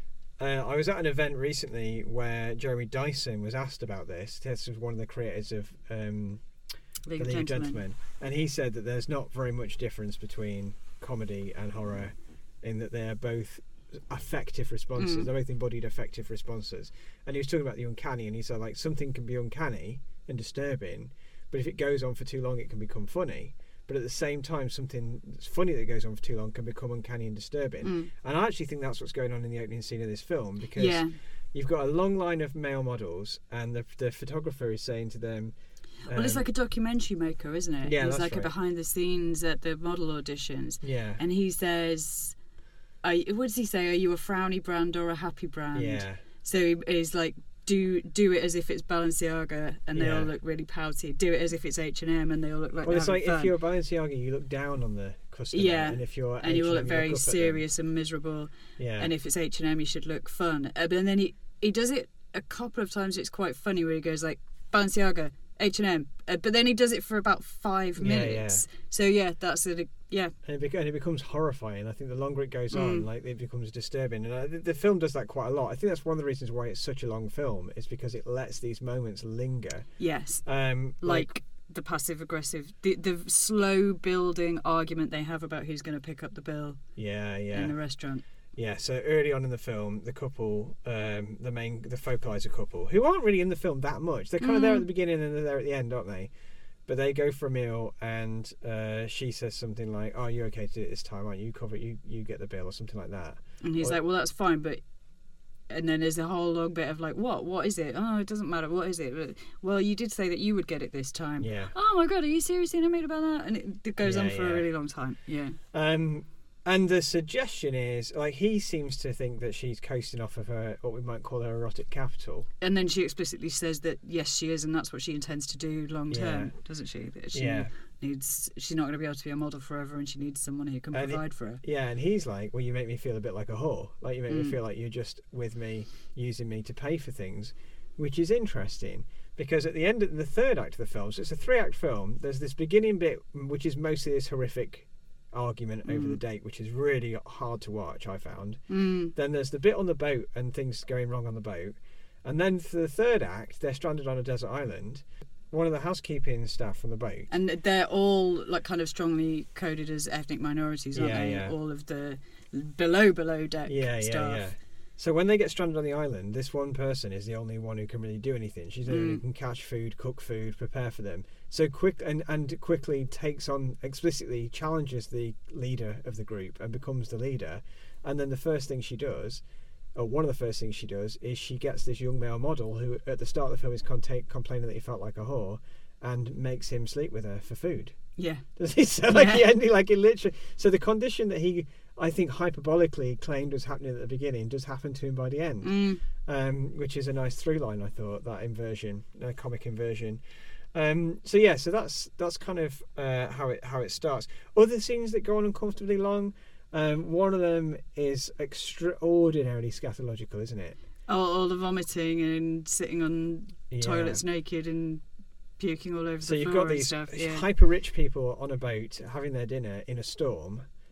Uh, I was at an event recently where Jeremy Dyson was asked about this. This was one of the creators of um, League The League of of Gentlemen, and he said that there's not very much difference between comedy and horror, in that they're both affective responses. Mm. They're both embodied affective responses. And he was talking about the uncanny, and he said like something can be uncanny and disturbing, but if it goes on for too long, it can become funny. But at the same time, something that's funny that goes on for too long can become uncanny and disturbing. Mm. And I actually think that's what's going on in the opening scene of this film, because yeah. you've got a long line of male models, and the the photographer is saying to them, um, well, it's like a documentary maker, isn't it? Yeah, He's that's like right. a behind the scenes at the model auditions. Yeah. And he says, are, what does he say? Are you a frowny brand or a happy brand? Yeah. So he, he's like, do do it as if it's Balenciaga and they yeah. all look really pouty. Do it as if it's H and M and they all look like well, it's like fun. If you're Balenciaga, you look down on the customer. Yeah. And if you're and you all look you very look serious and miserable. Yeah. And if it's H and M, you should look fun. Uh, but then he he does it a couple of times. It's quite funny where he goes like Balenciaga, H and M, uh, but then he does it for about five minutes. Yeah, yeah. So yeah, that's it. Yeah, and it, bec- and it becomes horrifying. I think the longer it goes on, mm. like it becomes disturbing. And uh, the, the film does that quite a lot. I think that's one of the reasons why it's such a long film, is because it lets these moments linger. Yes, um, like, like the passive aggressive, the the slow building argument they have about who's going to pick up the bill. Yeah, yeah. In the restaurant. Yeah, so early on in the film, the couple, um, the main, the focalizer couple, who aren't really in the film that much. They're kind mm. of there at the beginning and they're there at the end, aren't they? But they go for a meal, and uh, she says something like, "Oh, you're okay to do it this time, aren't you? You cover it, you, you get the bill," or something like that. And he's or, like, "Well, that's fine, but..." And then there's a whole long bit of like, "What? What is it? Oh, it doesn't matter. What is it? But, well, you did say that you would get it this time." Yeah. Oh my God, are you seriously animated about that? And it, it goes yeah, on for yeah. a really long time. Yeah. Um. And the suggestion is, like, he seems to think that she's coasting off of her, what we might call her erotic capital. And then she explicitly says that, yes, she is, and that's what she intends to do long term, yeah. doesn't she? That she yeah. needs, she's not going to be able to be a model forever, and she needs someone who can and provide it, for her. Yeah, and he's like, well, you make me feel a bit like a whore. Like, you make mm. me feel like you're just with me, using me to pay for things, which is interesting. Because at the end of the third act of the film, so it's a three-act film, there's this beginning bit, which is mostly this horrific argument mm. over the date, which is really hard to watch, I found. Mm. Then there's the bit on the boat and things going wrong on the boat. And then for the third act, they're stranded on a desert island. One of the housekeeping staff from the boat. And they're all like kind of strongly coded as ethnic minorities, aren't yeah, they? Yeah. All of the below below deck yeah, stuff. Yeah, yeah. So when they get stranded on the island, this one person is the only one who can really do anything. She's the only one who can catch food, cook food, prepare for them. So quick and, and quickly takes on, explicitly challenges the leader of the group and becomes the leader. And then the first thing she does, or one of the first things she does, is she gets this young male model who at the start of the film is conta- complaining that he felt like a whore, and makes him sleep with her for food. Yeah. Does he? So like yeah. he, like it literally. So the condition that he, I think, hyperbolically claimed was happening at the beginning does happen to him by the end, mm. um, which is a nice through line. I thought that inversion, uh, comic inversion. Um, so yeah, so that's that's kind of uh, how it how it starts. Other scenes that go on uncomfortably long. Um, one of them is extraordinarily scatological, isn't it? Oh, all the vomiting and sitting on yeah. toilets naked and puking all over so the you've floor got these and stuff. Yeah. hyper rich people on a boat having their dinner in a storm,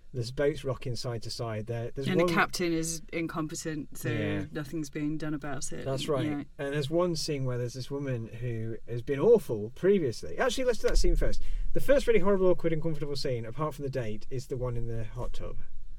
There's boats rocking side to side. There, there's and one... the captain is incompetent, so Yeah. nothing's being done about it. That's right. Yeah. And there's one scene where there's this woman who has been awful previously. Actually, let's do that scene first. The first really horrible, awkward, uncomfortable scene, apart from the date, is the one in the hot tub.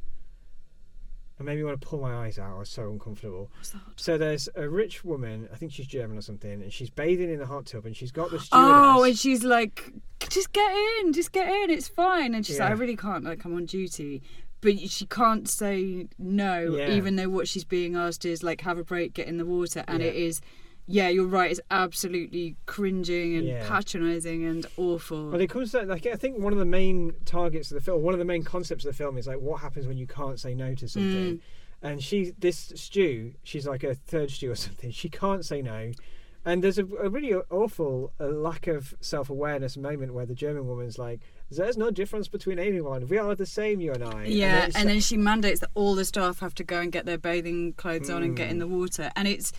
And maybe want to pull my eyes out. I was so uncomfortable. What's that? So there's a rich woman, I think she's German or something, and she's bathing in the hot tub, and she's got the stewardess. Oh, and she's like, just get in, just get in, it's fine. And she's Yeah. like, I really can't, like, I'm on duty. But she can't say no, Yeah. even though what she's being asked is, like, have a break, get in the water. And Yeah. it is, yeah, you're right, it's absolutely cringing and Yeah. patronising and awful. Well, it comes to, like, I think one of the main targets of the film, one of the main concepts of the film is, like, what happens when you can't say no to something. Mm. And she, this stew, she's like a third stew or something. She can't say no, and there's a, a really awful uh, lack of self-awareness moment where the German woman's like, "There's no difference between anyone. We are the same, you and I." Yeah, and, and then she mandates that all the staff have to go and get their bathing clothes on and get in Mm. the water. And it's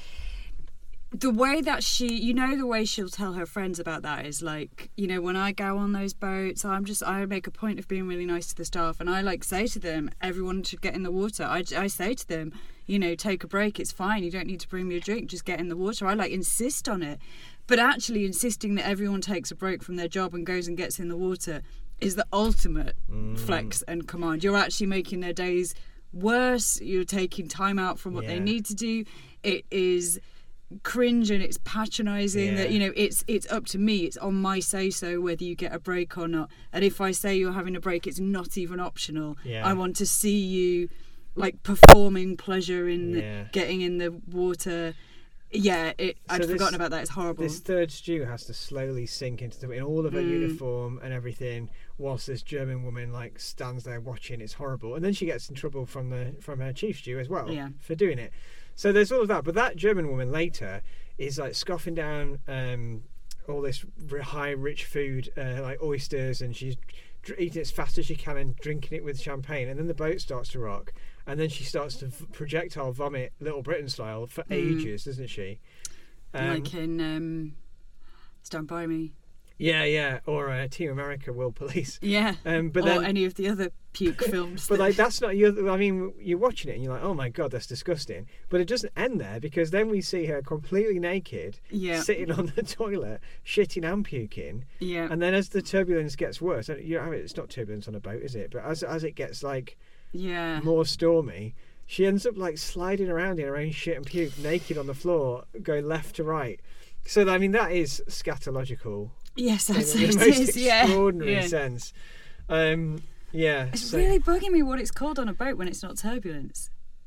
the way that she, you know, the way she'll tell her friends about that is like, you know, when I go on those boats, I'm just, I make a point of being really nice to the staff, and I like say to them, everyone should get in the water. I, I say to them, you know, take a break, it's fine, you don't need to bring me a drink, just get in the water. I like insist on it. But actually insisting that everyone takes a break from their job and goes and gets in the water is the ultimate Mm. flex and command. You're actually making their days worse. You're taking time out from what Yeah. they need to do. It is cringe and it's patronising. Yeah. That, you know, it's it's up to me. It's on my say so whether you get a break or not. And if I say you're having a break, it's not even optional. Yeah. I want to see you like performing pleasure in Yeah. getting in the water. Yeah, it, I'd So this- forgotten about that. It's horrible. This third stew has to slowly sink into the in all of her Mm. uniform and everything, whilst this German woman like stands there watching. It's horrible, and then she gets in trouble from the from her chief stew as well Yeah. for doing it. So there's all of that, but that German woman later is like scoffing down um, all this r- high rich food uh, like oysters, and she's dr- eating it as fast as she can and drinking it with champagne, and then the boat starts to rock, and then she starts to v- projectile vomit Little Britain style for Mm. ages, doesn't she? Um, like in um, Stand By Me. Yeah, yeah, or uh, Team America World Police. Yeah. Um, but or then, any of the other puke films. but that- like that's not you. I mean, you're watching it and you're like, oh my god, that's disgusting. But it doesn't end there, because then we see her completely naked, yeah. sitting on the toilet, shitting and puking. Yeah. And then as the turbulence gets worse, you know, it's not turbulence on a boat, is it? But as as it gets like Yeah. more stormy, she ends up like sliding around in her own shit and puke, naked on the floor, going left to right. So I mean, that is scatological. Yes, that's in it. the most is, yeah. extraordinary Yeah. sense. Um, yeah. It's so, really bugging me what it's called on a boat when it's not turbulence.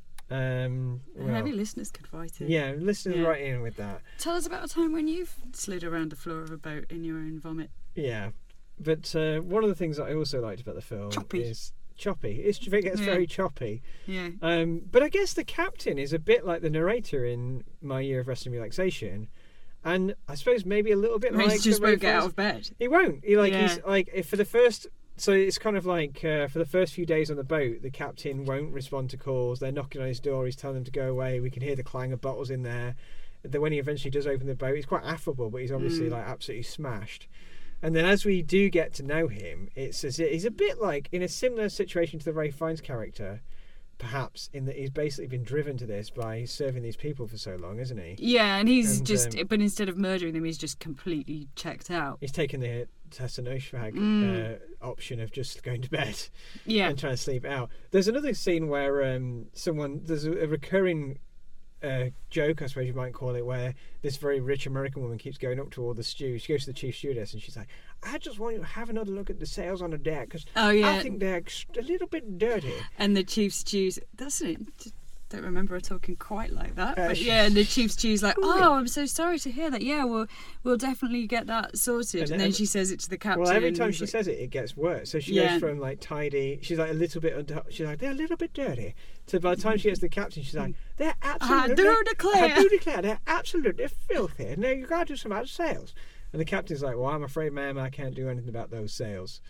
Um, well, Maybe listeners could write it. yeah, listeners Yeah. right in with that. Tell us about a time when you've slid around the floor of a boat in your own vomit. Yeah, but uh, one of the things that I also liked about the film Choppy. is choppy. It's, it gets Yeah. very choppy. Yeah. Um, but I guess the captain is a bit like the narrator in My Year of Rest and Relaxation, and I suppose maybe a little bit He like just the won't get Rayfors. out of bed. He won't. He like he's Yeah. like if for the first. So it's kind of like uh, for the first few days on the boat, the captain won't respond to calls. They're knocking on his door. He's telling them to go away. We can hear the clang of bottles in there. Then when he eventually does open the boat, he's quite affable, but he's obviously Mm. like absolutely smashed. And then as we do get to know him, it's as he's a bit like in a similar situation to the Ralph Fiennes character, perhaps, in that he's basically been driven to this by serving these people for so long, isn't he? Yeah, and he's And, just, um, but instead of murdering them, he's just completely checked out. He's taken the Tessa Noshfag Mm. uh, option of just going to bed. Yeah. And trying to sleep it out. There's another scene where um, someone there's a, a recurring uh, joke, I suppose you might call it, where this very rich American woman keeps going up to all the stew. She goes to the chief stewardess and she's like, "I just want you to have another look at the sails on the deck because Oh, yeah. I think they're ex- a little bit dirty." And the chief stew's, that's it. Don't remember her talking quite like that, Uh, but she- yeah. And the chief stew's like, Ooh. "Oh, I'm so sorry to hear that. Yeah, we'll we'll definitely get that sorted." And And, then ev- she says it to the captain. Well, every and time he's she like, says it, it gets worse. So she Yeah. goes from like tidy, she's like a little bit, under, she's like, "They're a little bit dirty." So by the time she gets to the captain, she's like, "They're absolutely, do declare." I do declare, they're absolutely filthy. Now you got to do some about sales." And the captain's like, "Well, I'm afraid, ma'am, I can't do anything about those sales."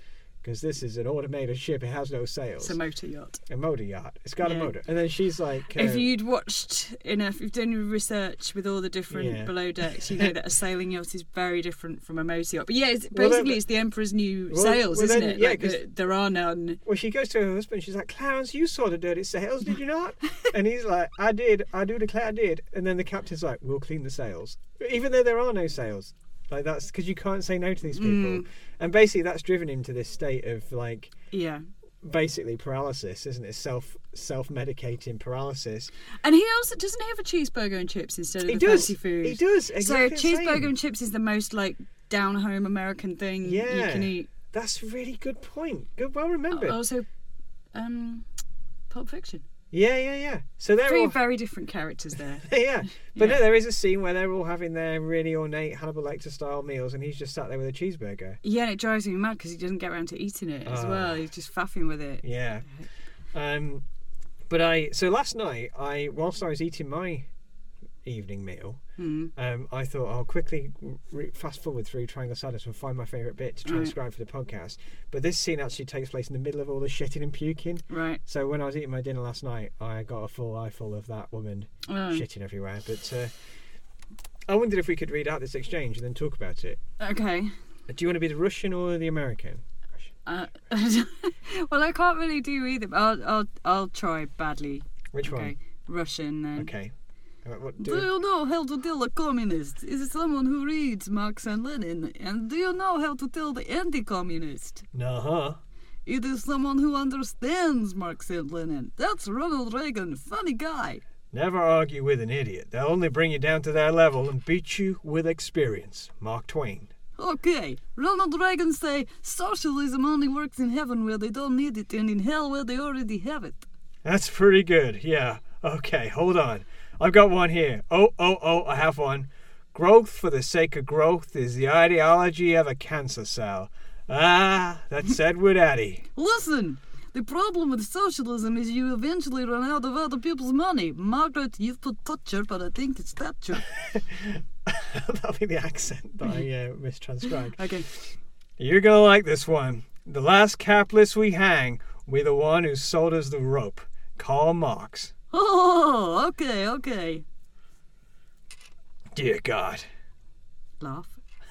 because this is an automated ship. It has no sails. It's a motor yacht. A motor yacht. It's got Yeah. a motor. And then she's like... Uh, If you'd watched enough, if you've done your research with all the different Yeah. below decks, you know that a sailing yacht is very different from a motor yacht. But yeah, it's, Well, basically then- it's the Emperor's new Well, sails, well, isn't then- it? yeah, Like, 'cause- the, there are none. Well, she goes to her husband. She's like, Clarence, you saw the dirty sails, did you not? And he's like, I did. I do declare I did. And then the captain's like, we'll clean the sails. Even though there are no sails. Like, that's because you can't say no to these people. Mm. And basically, that's driven him to this state of, like, Yeah. basically paralysis, isn't it? Self self medicating paralysis. And he also doesn't he have a cheeseburger and chips instead of He the does. fancy food? He does. Exactly so the cheeseburger same. and chips is the most like down home American thing you Yeah. can eat. That's a really good point. Good, well remembered. Also, um, Pulp Fiction. Yeah, yeah, yeah. So they're Three all very different characters there. yeah, but Yeah. no, there is a scene where they're all having their really ornate Hannibal Lecter style meals, and he's just sat there with a cheeseburger. Yeah, and it drives me mad because he doesn't get around to eating it as Oh. well. He's just faffing with it. Yeah. Um, but I so last night I whilst I was eating my evening meal, Mm. um, I thought I'll quickly re- fast forward through Triangle Sadness and find my favourite bit to transcribe for the podcast. But this scene actually takes place in the middle of all the shitting and puking. Right. So when I was eating my dinner last night, I got a full eyeful of that woman Oh. shitting everywhere. But uh, I wondered if we could read out this exchange and then talk about it. Okay. Do you want to be the Russian or the American? Uh, well, I can't really do either. But I'll I'll I'll try badly. Which Okay. one? Russian then. Okay. Uh, What, Do do you know how to tell a communist is someone who reads Marx and Lenin? And do you know how to tell the anti-communist? No, huh? It is someone who understands Marx and Lenin. That's Ronald Reagan, funny guy. Never argue with an idiot. They'll only bring you down to their level and beat you with experience. Mark Twain. Okay, Ronald Reagan say socialism only works in heaven where they don't need it and in hell where they already have it. That's pretty good. Yeah. Okay, hold on. I've got one here. Oh, oh, oh, I have one. Growth for the sake of growth is the ideology of a cancer cell. Ah, that's Edward Addy. Listen, the problem with socialism is you eventually run out of other people's money. Margaret, you've put Thatcher, but I think it's Thatcher. That'll be the accent that I uh, mistranscribed. Okay. You're gonna like this one. The last capitalist we hang, we the one who sold us the rope. Karl Marx. Oh, okay, okay. Dear God. Laugh.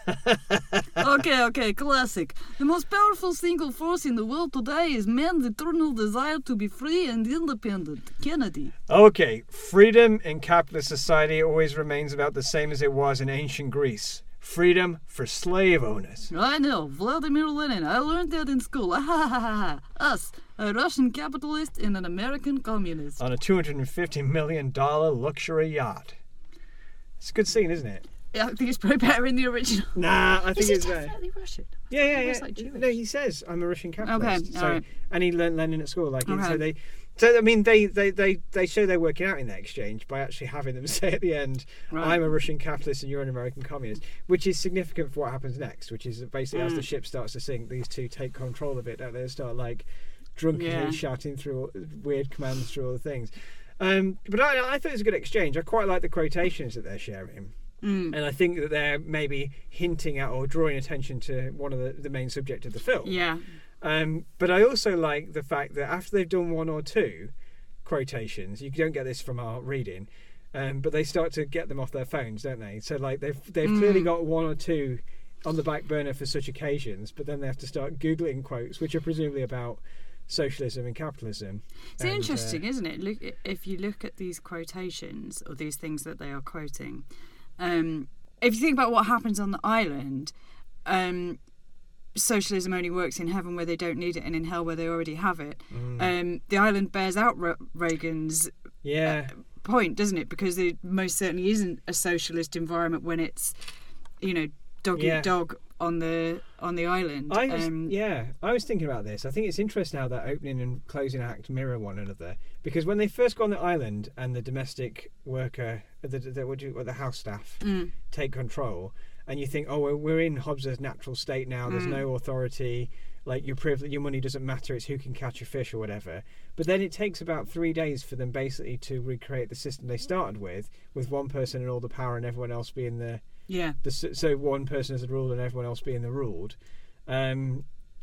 okay, okay, classic. The most powerful single force in the world today is man's eternal desire to be free and independent. Kennedy. Okay, freedom in capitalist society always remains about the same as it was in ancient Greece. Freedom for slave owners. I know, Vladimir Lenin. I learned that in school. Ha ha ha ha. Us, a Russian capitalist and an American communist. On a two hundred fifty million dollars luxury yacht. It's a good scene, isn't it? Yeah, I think it's probably better in the original. Nah, I think Is he it's uh, definitely Russian? yeah, yeah, He yeah. was, like, Jewish. No, he says I'm a Russian capitalist. Okay, so, alright. and he learned Lenin at school. Like, Okay. so they, so I mean, they, they, they, they show they're working out in that exchange by actually having them say at the end, Right. "I'm a Russian capitalist and you're an American communist," which is significant for what happens next. Which is that basically as the Mm. ship starts to sink, these two take control of it. Don't they? They start like drunkenly Yeah. shouting through all, weird commands through all the things. Um, but I, I thought it was a good exchange. I quite like the quotations that they're sharing. Mm. And I think that they're maybe hinting at or drawing attention to one of the, the main subject of the film. Yeah. Um, but I also like the fact that after they've done one or two quotations, you don't get this from our reading, um, but they start to get them off their phones, don't they? So like they've they've Mm. clearly got one or two on the back burner for such occasions, but then they have to start googling quotes, which are presumably about socialism and capitalism. It's And, uh, interesting, isn't it? Look, if you look at these quotations or these things that they are quoting, um, if you think about what happens on the island, um, socialism only works in heaven where they don't need it and in hell where they already have it. Mm. Um, the island bears out Re- Reagan's yeah. point, doesn't it? Because it most certainly isn't a socialist environment when it's, you know, dog Yeah. eat dog on the on the island. I was, um, yeah, I was thinking about this. I think it's interesting how that opening and closing act mirror one another, because when they first go on the island and the domestic worker, the the, what do you, what, the house staff mm, take control, and you think, oh, we're, we're in Hobbes' natural state now. There's Mm. no authority. Like your privilege, your money doesn't matter. It's who can catch a fish or whatever. But then it takes about three days for them basically to recreate the system they started with, with one person and all the power and everyone else being the yeah. The, so one person as the ruled and everyone else being the ruled, um,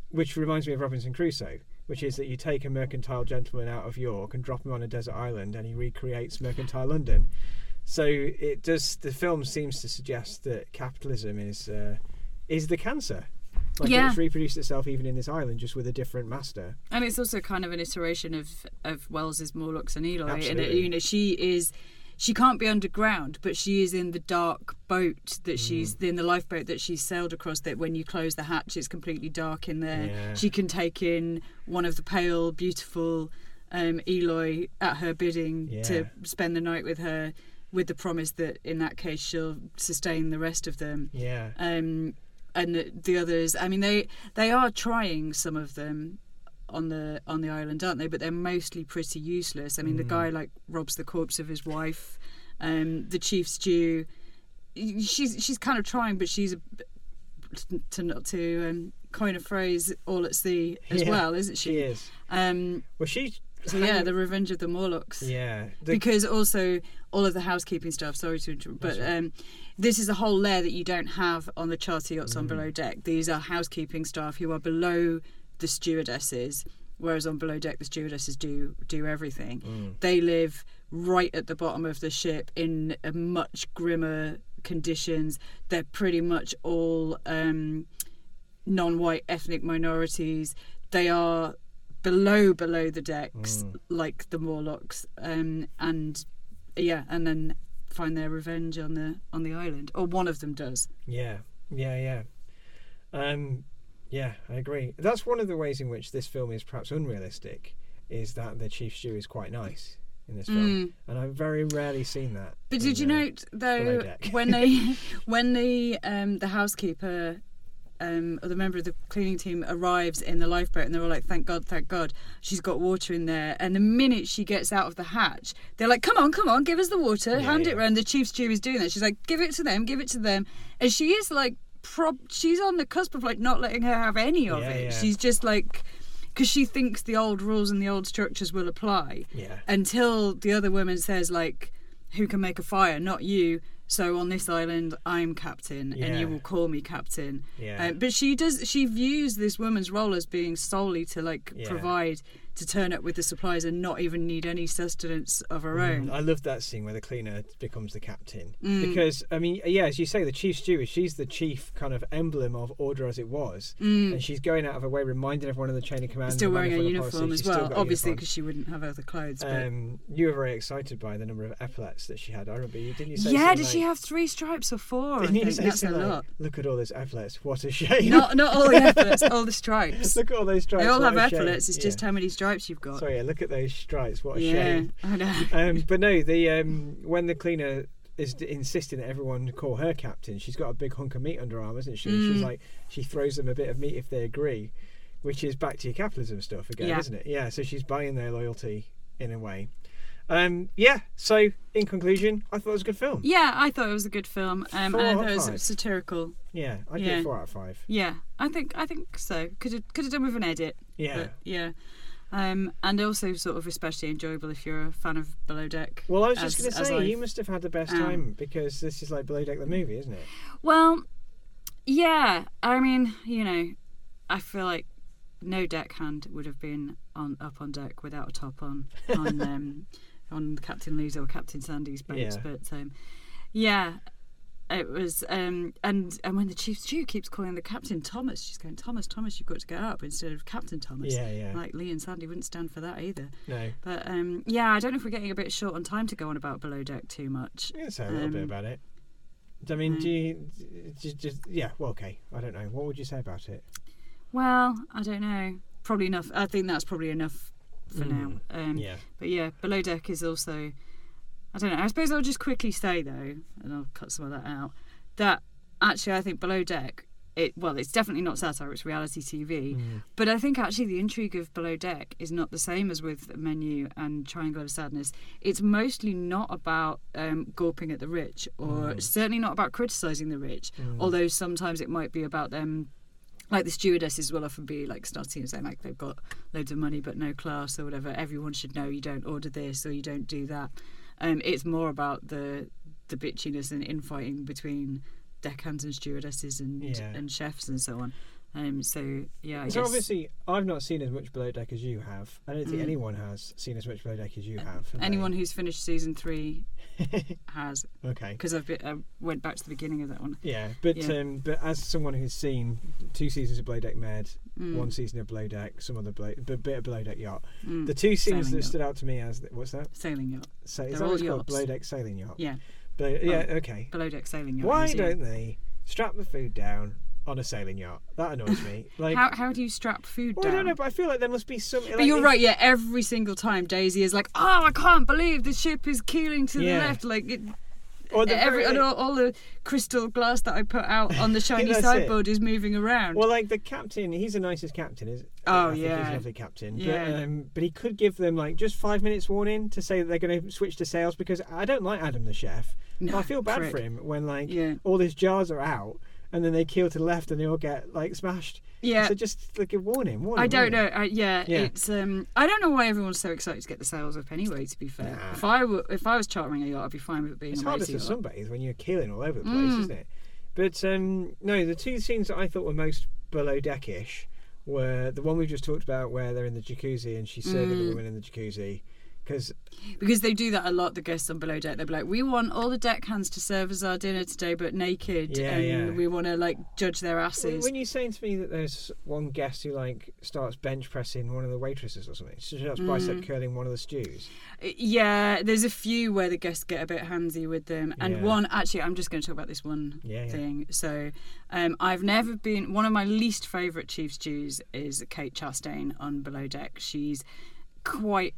which reminds me of Robinson Crusoe, which is that you take a mercantile gentleman out of York and drop him on a desert island, and he recreates mercantile London. So it does. The film seems to suggest that capitalism is uh, is the cancer. Like Yeah. it's reproduced itself even in this island, just with a different master. And it's also kind of an iteration of of Wells's Morlocks and Eloy. And it, Absolutely. you know, she is she can't be underground, but she is in the dark boat that she's in the lifeboat that she's sailed across. That when you close the hatch, it's completely dark in there. Yeah. She can take in one of the pale, beautiful um, Eloy at her bidding Yeah. to spend the night with her, with the promise that in that case she'll sustain the rest of them. Yeah. Um, and the, the others, I mean, they they are trying, some of them, on the on the island, aren't they? But they're mostly pretty useless. I mean, the guy like robs the corpse of his wife. Um, the chief stew, she's she's kind of trying, but she's a, to not to um, coin a phrase, all at sea as Yeah, well, isn't she? She is. Um, Well, she. so yeah, the Revenge of the Morlocks. Yeah. The, Because also all of the housekeeping stuff, sorry to interrupt, but um, this is a whole layer that you don't have on the charter yachts on Below Deck. These are housekeeping staff who are below the stewardesses, whereas on Below Deck the stewardesses do do everything. Mm. They live right at the bottom of the ship in a much grimmer conditions. They're pretty much all um, non-white ethnic minorities. They are below below the decks, Mm. like the Morlocks, um, and yeah, and then find their revenge on the on the island, or one of them does. Yeah, yeah, yeah. Um, yeah, I agree. That's one of the ways in which this film is perhaps unrealistic, is that the chief stew is quite nice in this film, and I've very rarely seen that. But in, did you uh, note though Below Deck. when they when the um, the housekeeper um, or the member of the cleaning team arrives in the lifeboat, and they're all like, "Thank God, thank God, she's got water in there." And the minute she gets out of the hatch, they're like, "Come on, come on, give us the water, Yeah, hand it yeah. round." The chief stew is doing that. She's like, "Give it to them, give it to them," and she is like, prob- she's on the cusp of like not letting her have any of Yeah, it. yeah. She's just like, because she thinks the old rules and the old structures will apply. Yeah. Until the other woman says, like, who can make a fire? Not you. So on this island, I'm captain, and Yeah. you will call me captain. Yeah. Uh, but she does. She views this woman's role as being solely to like Yeah. provide, to turn up with the supplies, and not even need any sustenance of her own. I love that scene where the cleaner becomes the captain, Mm. because I mean, yeah, as you say, the chief steward, she's the chief kind of emblem of order as it was, Mm. and she's going out of her way, reminding everyone of the chain of command. Still the wearing a manifold uniform policy. as She's still well, got a obviously, uniform. because she wouldn't have other clothes. But Um, you were very excited by the number of epaulets that she had. I remember you didn't you say? yeah, something did like, she have three stripes or four? I Didn't you think say that's a something like, lot. Look at all those epaulets. What a shame. Not not all the epaulets, all the stripes. Look at all those stripes. They all what have a shame. epaulets. It's just Yeah. how many stripes you've got. Sorry, yeah, look at those stripes. What a yeah, shame. I know. Um, but no, the um, when the cleaner is d- insisting that everyone call her captain, she's got a big hunk of meat under her arm, isn't she? Mm. She's like, she throws them a bit of meat if they agree, which is back to your capitalism stuff again, Yeah. isn't it? Yeah. So she's buying their loyalty in a way. Um, yeah. So in conclusion, I thought it was a good film. Yeah, I thought it was a good film, um, Four and I out thought of it was five. satirical. Yeah, I'd Yeah. give it four out of five. Yeah, I think I think so. Could have could have done with an edit. Yeah. But yeah. Um, and also sort of especially enjoyable if you're a fan of Below Deck. Well, I was as- just going to as say, I've- you must have had the best um, time, because this is like Below Deck the movie, isn't it? Well, yeah. I mean, you know, I feel like no deckhand would have been on up on deck without a top on on um, on Captain Lee's or Captain Sandy's boats. Yeah. But um, yeah, it was. Um, and and when the chief stew keeps calling the captain Thomas, she's going, Thomas, Thomas, you've got to get up instead of Captain Thomas. Yeah, yeah. Like Lee and Sandy wouldn't stand for that either. No. But um, yeah, I don't know if we're getting a bit short on time to go on about Below Deck too much. Yeah, say a little bit Um, about it. I mean, mm. do you just, just yeah? Well, okay. I don't know. What would you say about it? Well, I don't know. Probably enough. I think that's probably enough for Mm, now. Um, yeah. But yeah, Below Deck is also. I don't know. I suppose I'll just quickly say though, and I'll cut some of that out. That actually, I think Below Deck. It well, it's definitely not satire. It's reality T V. Mm. But I think actually the intrigue of Below Deck is not the same as with Menu and Triangle of Sadness. It's mostly not about um, gawping at the rich, or Mm. certainly not about criticising the rich. Mm. Although sometimes it might be about them. Like the stewardesses will often be like snotty and saying like they've got loads of money but no class or whatever. Everyone should know you don't order this or you don't do that. Um, it's more about the the bitchiness and infighting between deckhands and stewardesses and Yeah. and chefs and so on. Um, so yeah, I so guess obviously I've not seen as much Below Deck as you have. I don't think Mm. anyone has seen as much Below Deck as you have. have anyone who's finished season three they? has, Okay. because I've been, I went back to the beginning of that one. Yeah, but Yeah. um, but as someone who's seen two seasons of Below Deck Med, Mm. one season of Below Deck, some other Below, b- bit of Below Deck Yacht, Mm. the two scenes Sailing that yacht. stood out to me as what's that? Sailing yacht. So is They're that all what it's called? yachts. Below Deck Sailing Yacht. Yeah, Below, yeah. Okay. below deck sailing yacht. Why museum. don't they strap the food down on a sailing yacht? That annoys me. Like, How how do you strap food well, down? I don't know, but I feel like there must be some. But you're right, yeah. Every single time, Daisy is like, "Oh, I can't believe the ship is keeling to Yeah. the left." Like, it, Or the every very- and all, all the crystal glass that I put out on the shiny That's sideboard is moving around. Well, like the captain, he's the nicest captain. Is Oh, I think he's yeah. a lovely captain. Yeah. But, um, but he could give them like just five minutes warning to say that they're going to switch to sails, because I don't like Adam the chef. No, I feel bad prick. for him when like Yeah. all his jars are out and then they keel to the left and they all get like smashed. Yeah. So just like a warning. warning I don't warning. know. I, yeah, Yeah. it's. Um, I don't know why everyone's so excited to get the sails up. Anyway, to be fair, Nah. if I were, if I was chartering a yacht, I'd be fine with it being It's a harder lazy to yacht. sunbathe when you're keeling all over the place, Mm. isn't it? But um, no, the two scenes that I thought were most below deckish were the one we just talked about, where they're in the jacuzzi and she's serving Mm. the woman in the jacuzzi. Because Because they do that a lot. The guests on Below Deck, they'll be like, "We want all the deckhands to serve us our dinner today, but naked, Yeah, and yeah. we want to like judge their asses." when you're saying to me that there's one guest who like starts bench pressing one of the waitresses or something, she starts bicep Mm. curling one of the stews. Yeah, there's a few where the guests get a bit handsy with them, and Yeah. one actually, I'm just going to talk about this one Yeah, yeah. thing. So, um, I've never been. One of my least favourite chief stews is Kate Chastain on Below Deck. She's quite.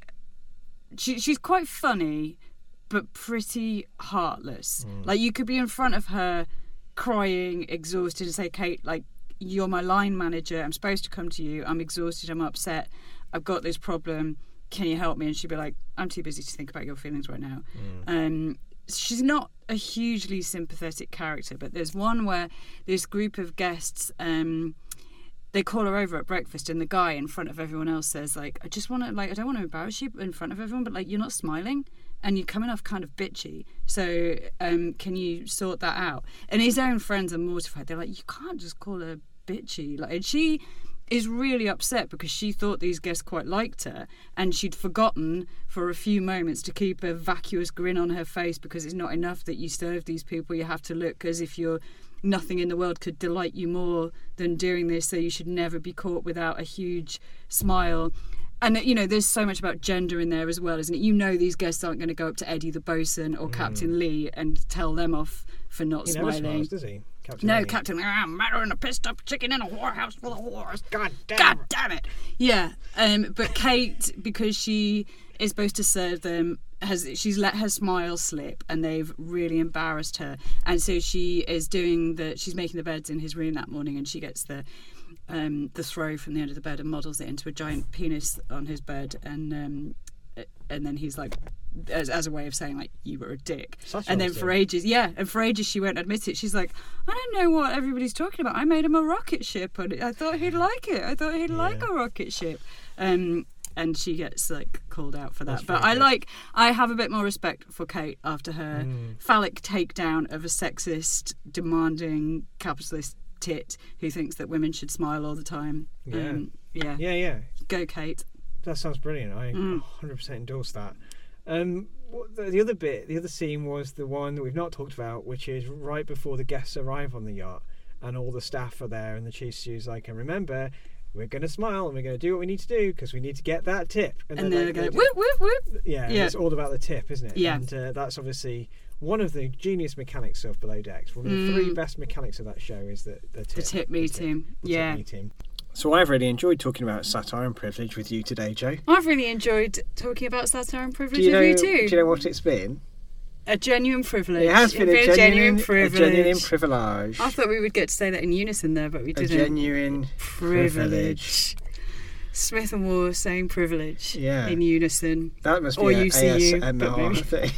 She, she's quite funny, but pretty heartless. Mm. Like, you could be in front of her, crying, exhausted, and say, "Kate, like, you're my line manager. I'm supposed to come to you. I'm exhausted. I'm upset. I've got this problem. Can you help me?" And she'd be like, "I'm too busy to think about your feelings right now." Mm. Um, she's not a hugely sympathetic character, but there's one where this group of guests, um, they call her over at breakfast, and the guy in front of everyone else says, like, "I just want to, like, I don't want to embarrass you in front of everyone, but like, you're not smiling and you're coming off kind of bitchy. So um, can you sort that out?" And his own friends are mortified. They're like, "You can't just call her bitchy." Like, and she is really upset because she thought these guests quite liked her, and she'd forgotten for a few moments to keep a vacuous grin on her face, because it's not enough that you serve these people. You have to look as if you're nothing in the world could delight you more than doing this, so you should never be caught without a huge smile. And, you know, there's so much about gender in there as well, isn't it? You know, these guests aren't going to go up to Eddie the bosun or Captain Lee and tell them off for not He never smiling. smiles, does he? Captain No, Lee? Captain, I'm madder than a pissed up chicken in a whorehouse full of whores. God damn. God damn it. Yeah, um, but Kate, because she is supposed to serve them, has she's let her smile slip, and they've really embarrassed her. And so she is doing the, she's making the beds in his room that morning, and she gets the um, the throw from the end of the bed and models it into a giant penis on his bed, and um, and then he's like, as, as a way of saying, like, "You were a dick." Such and then honesty. for ages, yeah, and for ages she won't admit it. She's like, "I don't know what everybody's talking about. I made him a rocket ship, and I thought he'd like it. I thought he'd like Yeah. a rocket ship." Um, and she gets like called out for that. That's But very I good. like, I have a bit more respect for Kate after her Mm. phallic takedown of a sexist, demanding capitalist tit who thinks that women should smile all the time. Yeah. Um, yeah. Yeah, yeah. Go, Kate. That sounds brilliant. I Mm. one hundred percent endorse that. Um, what the, the other bit, the other scene was the one that we've not talked about, which is right before the guests arrive on the yacht, and all the staff are there, and the chief stew's like, "And remember, we're going to smile and we're going to do what we need to do because we need to get that tip." And, then, they're like, going, they do- whoop, whoop, whoop. yeah, Yeah. it's all about the tip, isn't it? Yeah. And uh, that's obviously one of the genius mechanics of Below Decks. One of the Mm. three best mechanics of that show is the, the tip. The tip meeting. the tip Yeah. meeting. So I've really enjoyed talking about satire and privilege with you today, Joe. I've really enjoyed talking about satire and privilege Do you, know, with you too. do you know what it's been? A genuine privilege. It has been a, It's genuine, privilege. a genuine privilege. I thought we would get to say that in unison there, but we A didn't. genuine privilege. Smith and Moore saying privilege Yeah. in unison. That must be Or a U C U, A S but M R maybe- thing.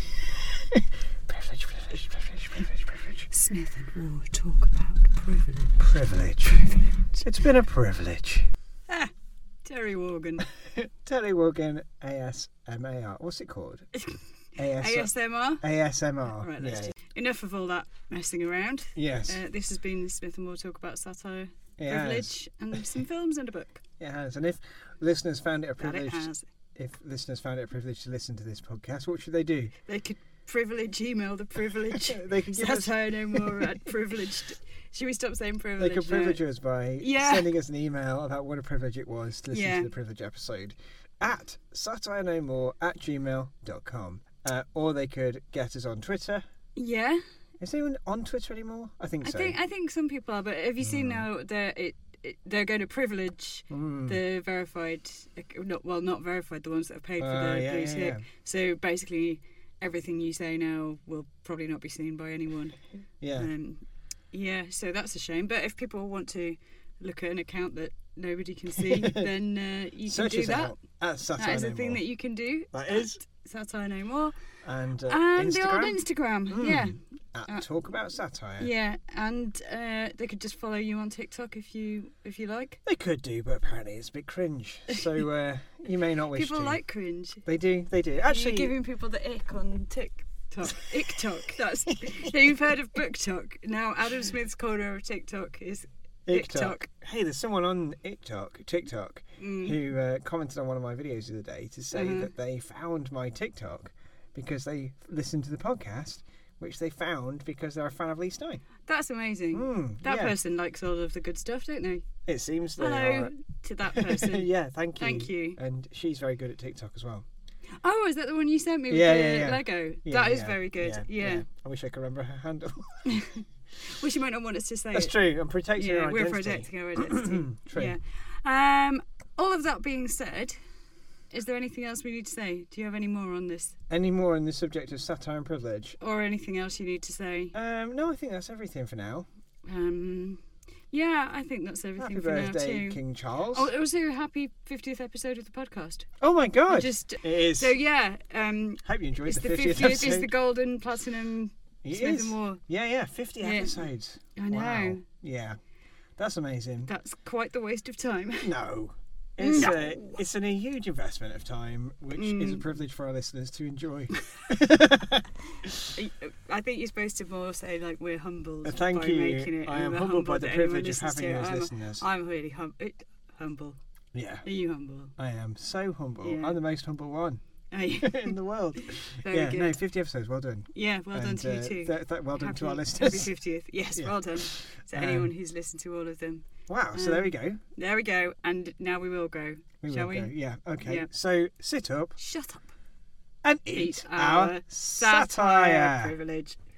Privilege, privilege, privilege, privilege, privilege. Smith and Moore talk about privilege. Privilege. It's been a privilege. Ah, Terry Wogan. Terry Wogan A S M A R. What's it called? A S A S M R. A S M R. Right, let's yeah. just, enough of all that messing around. Yes. Uh, this has been Smith and Moore talk about satire It privilege, and some films and a book. It has. And if listeners found it a That it privilege, has. if listeners found it a privilege to listen to this podcast, what should they do? They could privilege email the privilege. They could give us. Satire no more at privileged. Should we stop saying privilege? They could privilege us by Yeah. sending us an email about what a privilege it was to listen Yeah. to the privilege episode at satire no more at gmail dot com. Uh, or they could get us on Twitter. Yeah, Is anyone on Twitter anymore? I think I so. think I think some people are. But have you seen Mm. now they're it, it, they're going to privilege Mm. the verified, not well, not verified, the ones that have paid for Uh, the yeah, blue yeah, tick. yeah. So basically, everything you say now will probably not be seen by anyone. Yeah. Um, yeah, so that's a shame. But if people want to look at an account that nobody can see, then uh, you Search can do us that. out at Satire That is no a thing more. that you can do. That is. Satire No More. And, uh, And Instagram. the old Instagram. Mm. Yeah. At Uh, Talk About Satire. Yeah. And uh, they could just follow you on TikTok if you if you like. They could do, but apparently it's a bit cringe. So uh, you may not wish People to. like cringe. They do, they do. Actually, You're giving people the ick on TikTok. IckTok. That's. Yeah, you've heard of BookTok. Now Adam Smith's corner of TikTok is TikTok. Hey, there's someone on TikTok, TikTok, Mm. who uh, commented on one of my videos the other day to say Mhm. that they found my TikTok because they listened to the podcast, which they found because they're a fan of Lee Stein. That's amazing. Mm, That yeah. person likes all of the good stuff, don't they? It seems they Hello are. to that person. yeah, thank you. Thank you. And she's very good at TikTok as well. Oh, is that the one you sent me with Yeah, the yeah, yeah. Lego? Yeah, that is yeah, very good. Yeah. I wish I could remember her handle. Well, she might not want us to say That's it. true. I'm protecting Yeah, her we're identity. protecting our identity. True. Yeah. Um, all of that being said, is there anything else we need to say? Do you have any more on this, Any more on the subject of satire and privilege? or anything else you need to say? Um, no, I think that's everything for now. Um, yeah, I think that's everything Happy for birthday, now too. King Charles. Oh, also happy fiftieth episode of the podcast. Oh my God! Just it is. so yeah. Um, Hope you enjoyed it's the the fiftieth fiftieth. episode. It's the golden platinum. It Smith is. and Moore. Yeah, yeah, fifty Yeah. episodes. I know. Wow. Yeah, that's amazing. That's quite the waste of time. No. It's, No. A, it's an, a huge investment of time, which Mm. is a privilege for our listeners to enjoy. I think you're supposed to more say like we're humbled Uh, Thank by you. making it. I and am we're humbled by the that anyone privilege of listens having to you it. as I'm, listeners. I'm really hum- it, humble. Yeah, Are you humble? I am so humble. Yeah. I'm the most humble one Are you? in the world. Very yeah, good. no, fifty episodes. Well done. Yeah, well done And, to you uh, too. th- th- well done happy, to our Happy listeners. fiftieth. Yes, Yeah. well done to Um, anyone who's listened to all of them. Wow. So Um, there we go. There we go. And now we will go. We Shall will we? go. Yeah. Okay. Yeah. So sit up Shut up. and Eat eat our our satire satire. privilege.